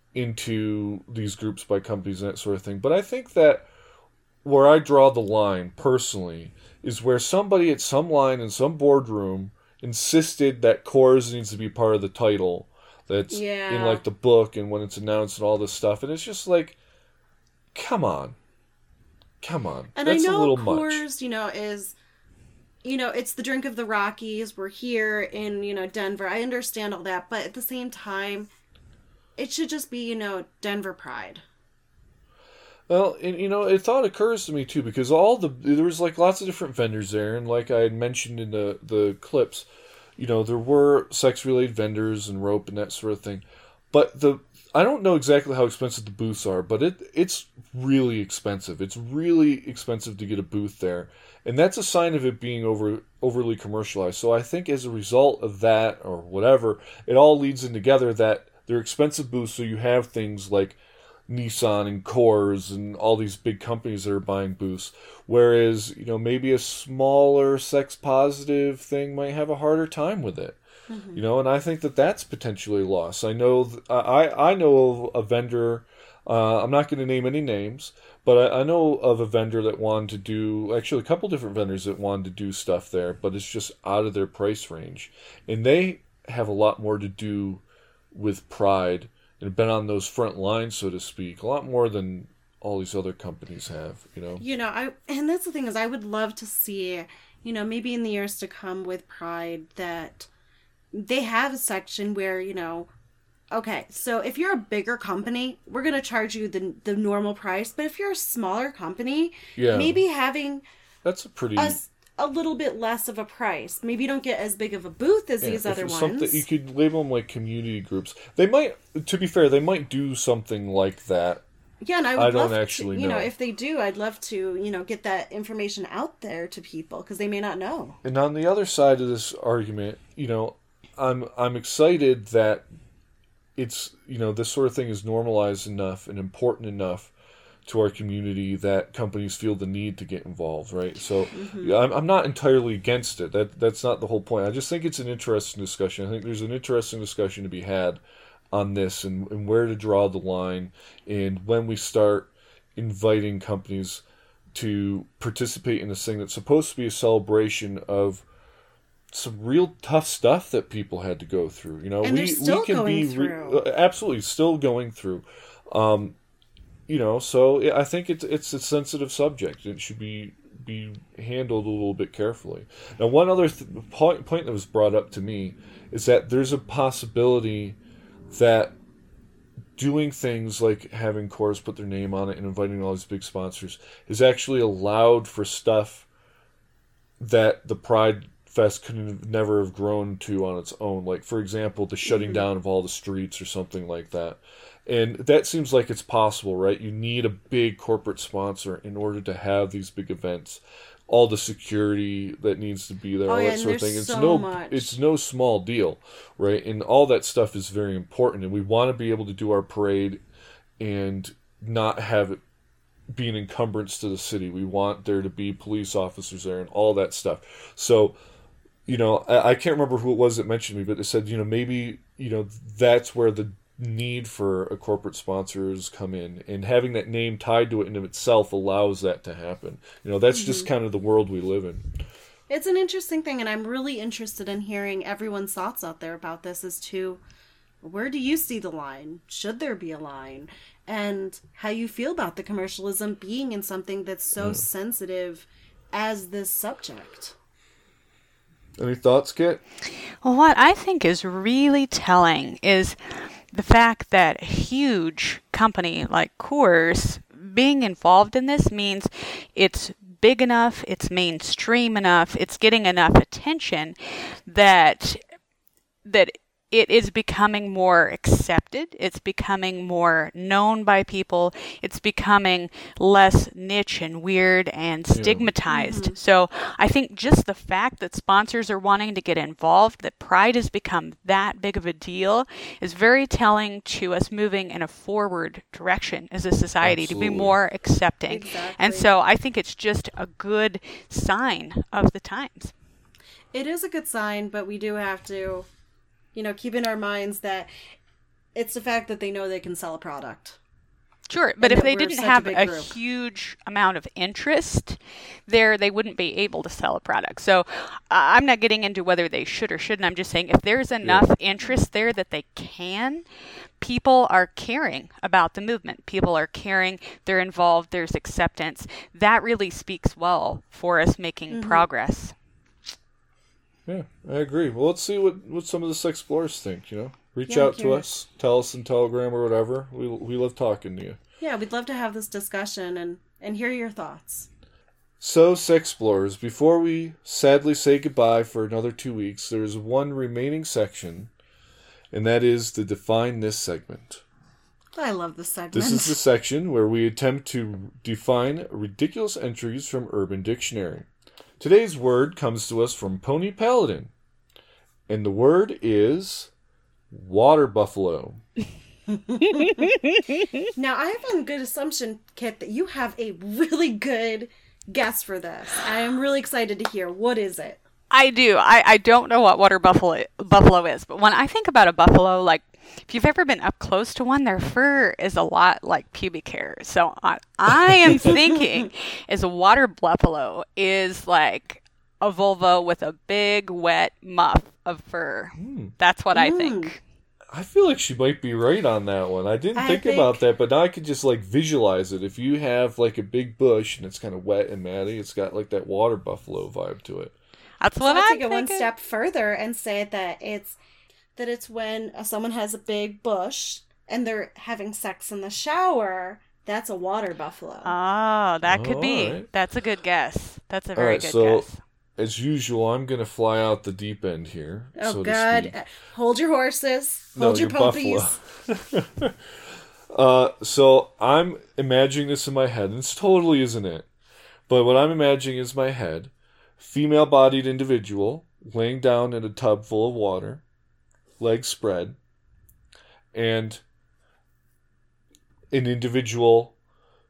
[SPEAKER 2] into these groups by companies and that sort of thing. But I think that where I draw the line, personally, is where somebody at some line in some boardroom insisted that Coors needs to be part of the title that's
[SPEAKER 1] Yeah.
[SPEAKER 2] in, like, the book and when it's announced and all this stuff. And it's just like, come on. Come on.
[SPEAKER 1] And
[SPEAKER 2] That's
[SPEAKER 1] I know
[SPEAKER 2] a little much.
[SPEAKER 1] Coors, you know, is, you know, it's the drink of the Rockies. We're here in, you know, Denver. I understand all that. But at the same time, it should just be, you know, Denver Pride.
[SPEAKER 2] Well, and, you know, a thought occurs to me too, because all the there was like lots of different vendors there, and like I had mentioned in the the clips, you know, there were sex related vendors and rope and that sort of thing. But the I don't know exactly how expensive the booths are, but it it's really expensive. It's really expensive to get a booth there, and that's a sign of it being over overly commercialized. So I think as a result of that or whatever, it all leads in together that they're expensive booths. So you have things like Nissan and Coors and all these big companies that are buying booths, whereas, you know, maybe a smaller sex positive thing might have a harder time with it. You know, and I think that that's potentially a loss. I know th- I I know of a vendor. Uh, I'm not going to name any names, but I, I know of a vendor that wanted to do actually a couple different vendors that wanted to do stuff there, but it's just out of their price range, and they have a lot more to do with Pride and been on those front lines, so to speak, a lot more than all these other companies have. You know.
[SPEAKER 1] You know, I and that's the thing is I would love to see, you know, maybe in the years to come with Pride that they have a section where, you know, okay, so if you're a bigger company, we're going to charge you the the normal price, but if you're a smaller company,
[SPEAKER 2] Yeah.
[SPEAKER 1] maybe having
[SPEAKER 2] That's a pretty.
[SPEAKER 1] a, s- a little bit less of a price. Maybe you don't get as big of a booth as
[SPEAKER 2] Yeah,
[SPEAKER 1] these
[SPEAKER 2] if
[SPEAKER 1] other
[SPEAKER 2] it's
[SPEAKER 1] ones.
[SPEAKER 2] something you could label them like community groups. They might, to be fair, they might do something like that.
[SPEAKER 1] Yeah, and I would
[SPEAKER 2] I don't
[SPEAKER 1] love
[SPEAKER 2] actually
[SPEAKER 1] to, you know,
[SPEAKER 2] know.
[SPEAKER 1] if they do, I'd love to, you know, get that information out there to people because they may not know.
[SPEAKER 2] And on the other side of this argument, you know, I'm I'm excited that it's, you know, this sort of thing is normalized enough and important enough to our community that companies feel the need to get involved, right? So yeah, I'm, I'm not entirely against it. That That's not the whole point. I just think it's an interesting discussion. I think there's an interesting discussion to be had on this and, and where to draw the line and when we start inviting companies to participate in this thing that's supposed to be a celebration of some real tough stuff that people had to go through. You know,
[SPEAKER 1] And
[SPEAKER 2] we
[SPEAKER 1] they're still
[SPEAKER 2] we can
[SPEAKER 1] going
[SPEAKER 2] be re-
[SPEAKER 1] through.
[SPEAKER 2] uh, absolutely still going through. Um, you know, so yeah, I think it's it's a sensitive subject. It should be be handled a little bit carefully. Now, one other th- point point that was brought up to me is that there's a possibility that doing things like having Coors put their name on it and inviting all these big sponsors is actually allowed for stuff that the Pride Fest could have never have grown to on its own. Like, for example, the shutting
[SPEAKER 1] Mm-hmm.
[SPEAKER 2] down of all the streets or something like that. And that seems like it's possible, right? You need a big corporate sponsor in order to have these big events. All the security that needs to be there,
[SPEAKER 1] Oh,
[SPEAKER 2] all
[SPEAKER 1] yeah,
[SPEAKER 2] that
[SPEAKER 1] and
[SPEAKER 2] sort of
[SPEAKER 1] there's
[SPEAKER 2] thing. It's
[SPEAKER 1] so
[SPEAKER 2] no,
[SPEAKER 1] much.
[SPEAKER 2] it's no small deal, right? And all that stuff is very important. And we want to be able to do our parade and not have it be an encumbrance to the city. We want there to be police officers there and all that stuff. So, you know, I, I can't remember who it was that mentioned me, but they said, you know, maybe, you know, that's where the need for a corporate sponsors come in, and having that name tied to it in of itself allows that to happen. You know, that's just kind of the world we live in.
[SPEAKER 1] It's an interesting thing, and I'm really interested in hearing everyone's thoughts out there about this as to where do you see the line? Should there be a line? And how you feel about the commercialism being in something that's so sensitive as this subject.
[SPEAKER 2] Any thoughts, Kit?
[SPEAKER 4] Well, what I think is really telling is the fact that a huge company like Coors being involved in this means it's big enough, it's mainstream enough, it's getting enough attention that that it is becoming more accepted, it's becoming more known by people, it's becoming less niche and weird and stigmatized.
[SPEAKER 1] Mm-hmm.
[SPEAKER 4] So I think just the fact that sponsors are wanting to get involved, that Pride has become that big of a deal, is very telling to us moving in a forward direction as a society
[SPEAKER 2] Absolutely.
[SPEAKER 4] to be more accepting.
[SPEAKER 1] Exactly.
[SPEAKER 4] And so I think it's just a good sign of the times.
[SPEAKER 1] It is a good sign, but we do have to, you know, keep in our minds that it's the fact that they know they can sell a product.
[SPEAKER 4] Sure, but
[SPEAKER 1] And
[SPEAKER 4] if
[SPEAKER 1] that
[SPEAKER 4] they
[SPEAKER 1] we're
[SPEAKER 4] didn't
[SPEAKER 1] such a
[SPEAKER 4] have
[SPEAKER 1] big
[SPEAKER 4] a
[SPEAKER 1] group.
[SPEAKER 4] huge amount of interest there, they wouldn't be able to sell a product. So uh, I'm not getting into whether they should or shouldn't. I'm just saying if there's enough interest there that they can, people are caring about the movement. People are caring, they're involved, there's acceptance. That really speaks well for us making
[SPEAKER 1] Mm-hmm.
[SPEAKER 4] progress.
[SPEAKER 2] Yeah, I agree. Well, let's see what, what some of the sex explorers think, you know. Reach
[SPEAKER 1] Yeah, I'm
[SPEAKER 2] out to
[SPEAKER 1] curious.
[SPEAKER 2] us. Tell us in Telegram or whatever. We we love talking to you.
[SPEAKER 1] Yeah, we'd love to have this discussion and, and hear your thoughts.
[SPEAKER 2] So, sex explorers, before we sadly say goodbye for another two weeks, there is one remaining section, and that is the Define This segment.
[SPEAKER 1] I love this segment.
[SPEAKER 2] This is the section where we attempt to define ridiculous entries from Urban Dictionary. Today's word comes to us from Pony Paladin, and the word is water buffalo.
[SPEAKER 1] Now, I have a good assumption, Kit, that you have a really good guess for this. I am really excited to hear. What is it?
[SPEAKER 4] I do. I, I don't know what water buffalo buffalo is, but when I think about a buffalo, like if you've ever been up close to one, their fur is a lot like pubic hair. So I, I am thinking is a water buffalo is like a vulva with a big wet muff of fur. That's what I think.
[SPEAKER 2] I feel like she might be right on that one. I didn't
[SPEAKER 1] I
[SPEAKER 2] think,
[SPEAKER 1] think-
[SPEAKER 2] about that, but now I could just like visualize it. If you have like a big bush and it's kind of wet and matty, it's got like that water buffalo vibe to it.
[SPEAKER 4] That's
[SPEAKER 1] So
[SPEAKER 4] what
[SPEAKER 1] I'll
[SPEAKER 4] I'm
[SPEAKER 1] take it one
[SPEAKER 4] thinking.
[SPEAKER 1] step further and say that it's that it's when uh, someone has a big bush and they're having sex in the shower. That's a water buffalo.
[SPEAKER 4] Oh, that could
[SPEAKER 2] Oh,
[SPEAKER 4] be.
[SPEAKER 2] alright.
[SPEAKER 4] That's a good guess. That's a
[SPEAKER 2] All
[SPEAKER 4] very
[SPEAKER 2] right,
[SPEAKER 4] good
[SPEAKER 2] so
[SPEAKER 4] guess.
[SPEAKER 2] as usual, I'm gonna fly out the deep end here.
[SPEAKER 1] oh
[SPEAKER 2] so to
[SPEAKER 1] God!
[SPEAKER 2] speak.
[SPEAKER 1] Uh, Hold your horses.
[SPEAKER 2] No,
[SPEAKER 1] Hold your
[SPEAKER 2] your
[SPEAKER 1] puppies.
[SPEAKER 2] buffalo. Uh, so I'm imagining this in my head, and this totally isn't it. But what I'm imagining is my head, female-bodied individual laying down in a tub full of water, legs spread, and an individual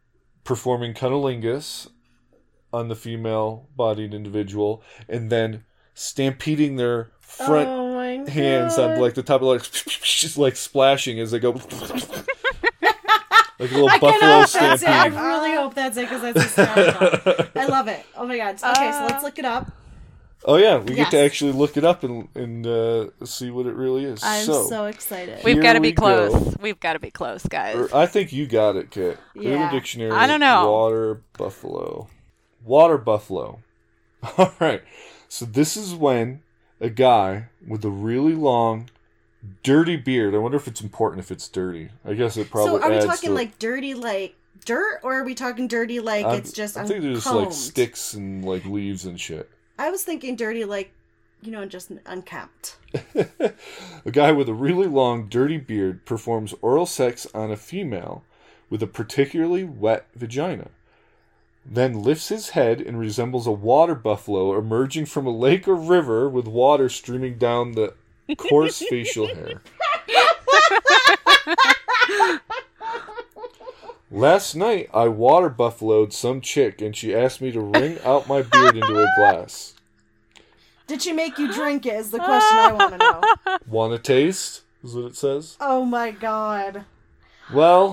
[SPEAKER 2] performing cunnilingus on the female-bodied individual, and then stampeding their front
[SPEAKER 1] Oh my
[SPEAKER 2] hands on
[SPEAKER 1] God.
[SPEAKER 2] like the top of like just like splashing as they go like a little
[SPEAKER 1] I
[SPEAKER 2] buffalo
[SPEAKER 1] cannot. That's it. I
[SPEAKER 2] stampede.
[SPEAKER 1] really hope that's it because that's hysterical. I love it. Oh my god. Okay, so let's look it up.
[SPEAKER 2] Oh yeah, we
[SPEAKER 1] Yes.
[SPEAKER 2] get to actually look it up and and uh, see what it really is.
[SPEAKER 1] I'm
[SPEAKER 2] so,
[SPEAKER 1] so, excited.
[SPEAKER 4] We've
[SPEAKER 2] Here
[SPEAKER 4] got to
[SPEAKER 2] we
[SPEAKER 4] be close.
[SPEAKER 2] go.
[SPEAKER 4] We've got to be close, guys.
[SPEAKER 2] Or, I think you got it, Kit.
[SPEAKER 1] Yeah.
[SPEAKER 2] Urban Dictionary.
[SPEAKER 4] I don't know.
[SPEAKER 2] Water buffalo. Water buffalo. All right. So this is when a guy with a really long, dirty beard. I wonder if it's important if it's dirty. I guess it probably.
[SPEAKER 1] So are we
[SPEAKER 2] adds
[SPEAKER 1] talking
[SPEAKER 2] to it.
[SPEAKER 1] like dirty like dirt, or are we talking dirty like
[SPEAKER 2] I'm-
[SPEAKER 1] it's just
[SPEAKER 2] I think they're just
[SPEAKER 1] uncombed?
[SPEAKER 2] like sticks and like leaves and shit.
[SPEAKER 1] I was thinking dirty like, you know, just unkempt.
[SPEAKER 2] A guy with a really long, dirty beard performs oral sex on a female with a particularly wet vagina, then lifts his head and resembles a water buffalo emerging from a lake or river with water streaming down the coarse facial hair. Last night, I water buffaloed some chick and she asked me to wring out my beard into a glass.
[SPEAKER 1] Did she make you drink it is the question I want to know.
[SPEAKER 2] Want a taste? Is what it says.
[SPEAKER 1] Oh my god.
[SPEAKER 2] Well,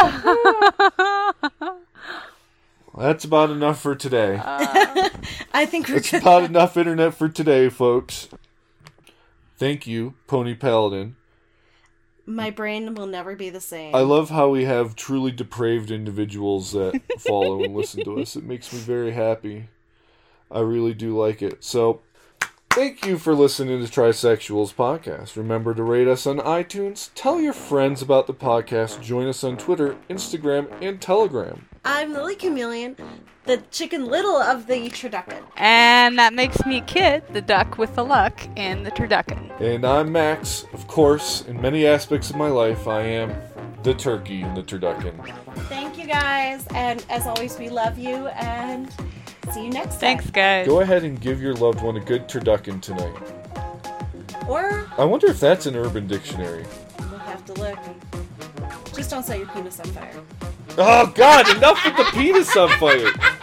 [SPEAKER 2] that's about enough for today.
[SPEAKER 1] I think we're
[SPEAKER 2] That's
[SPEAKER 1] good.
[SPEAKER 2] about enough internet for today, folks. Thank you, Pony Paladin.
[SPEAKER 1] My brain will never be the same.
[SPEAKER 2] I love how we have truly depraved individuals that follow and listen to us. It makes me very happy. I really do like it. So, thank you for listening to Trisexuals Podcast. Remember to rate us on iTunes, tell your friends about the podcast, join us on Twitter, Instagram, and Telegram.
[SPEAKER 1] I'm Lily Chameleon, the Chicken Little of the Turducken.
[SPEAKER 4] And that makes me Kit, the duck with the luck in the turducken.
[SPEAKER 2] And I'm Max. Of course, in many aspects of my life, I am the turkey in the turducken.
[SPEAKER 1] Thank you guys, and as always, we love you, and see you next time.
[SPEAKER 4] Thanks, guys.
[SPEAKER 2] Go ahead and give your loved one a good turducken tonight.
[SPEAKER 1] Or
[SPEAKER 2] I wonder if that's an Urban Dictionary.
[SPEAKER 1] we'll have to look. Just don't set your penis on fire.
[SPEAKER 2] Oh, God, enough with the penis on fire.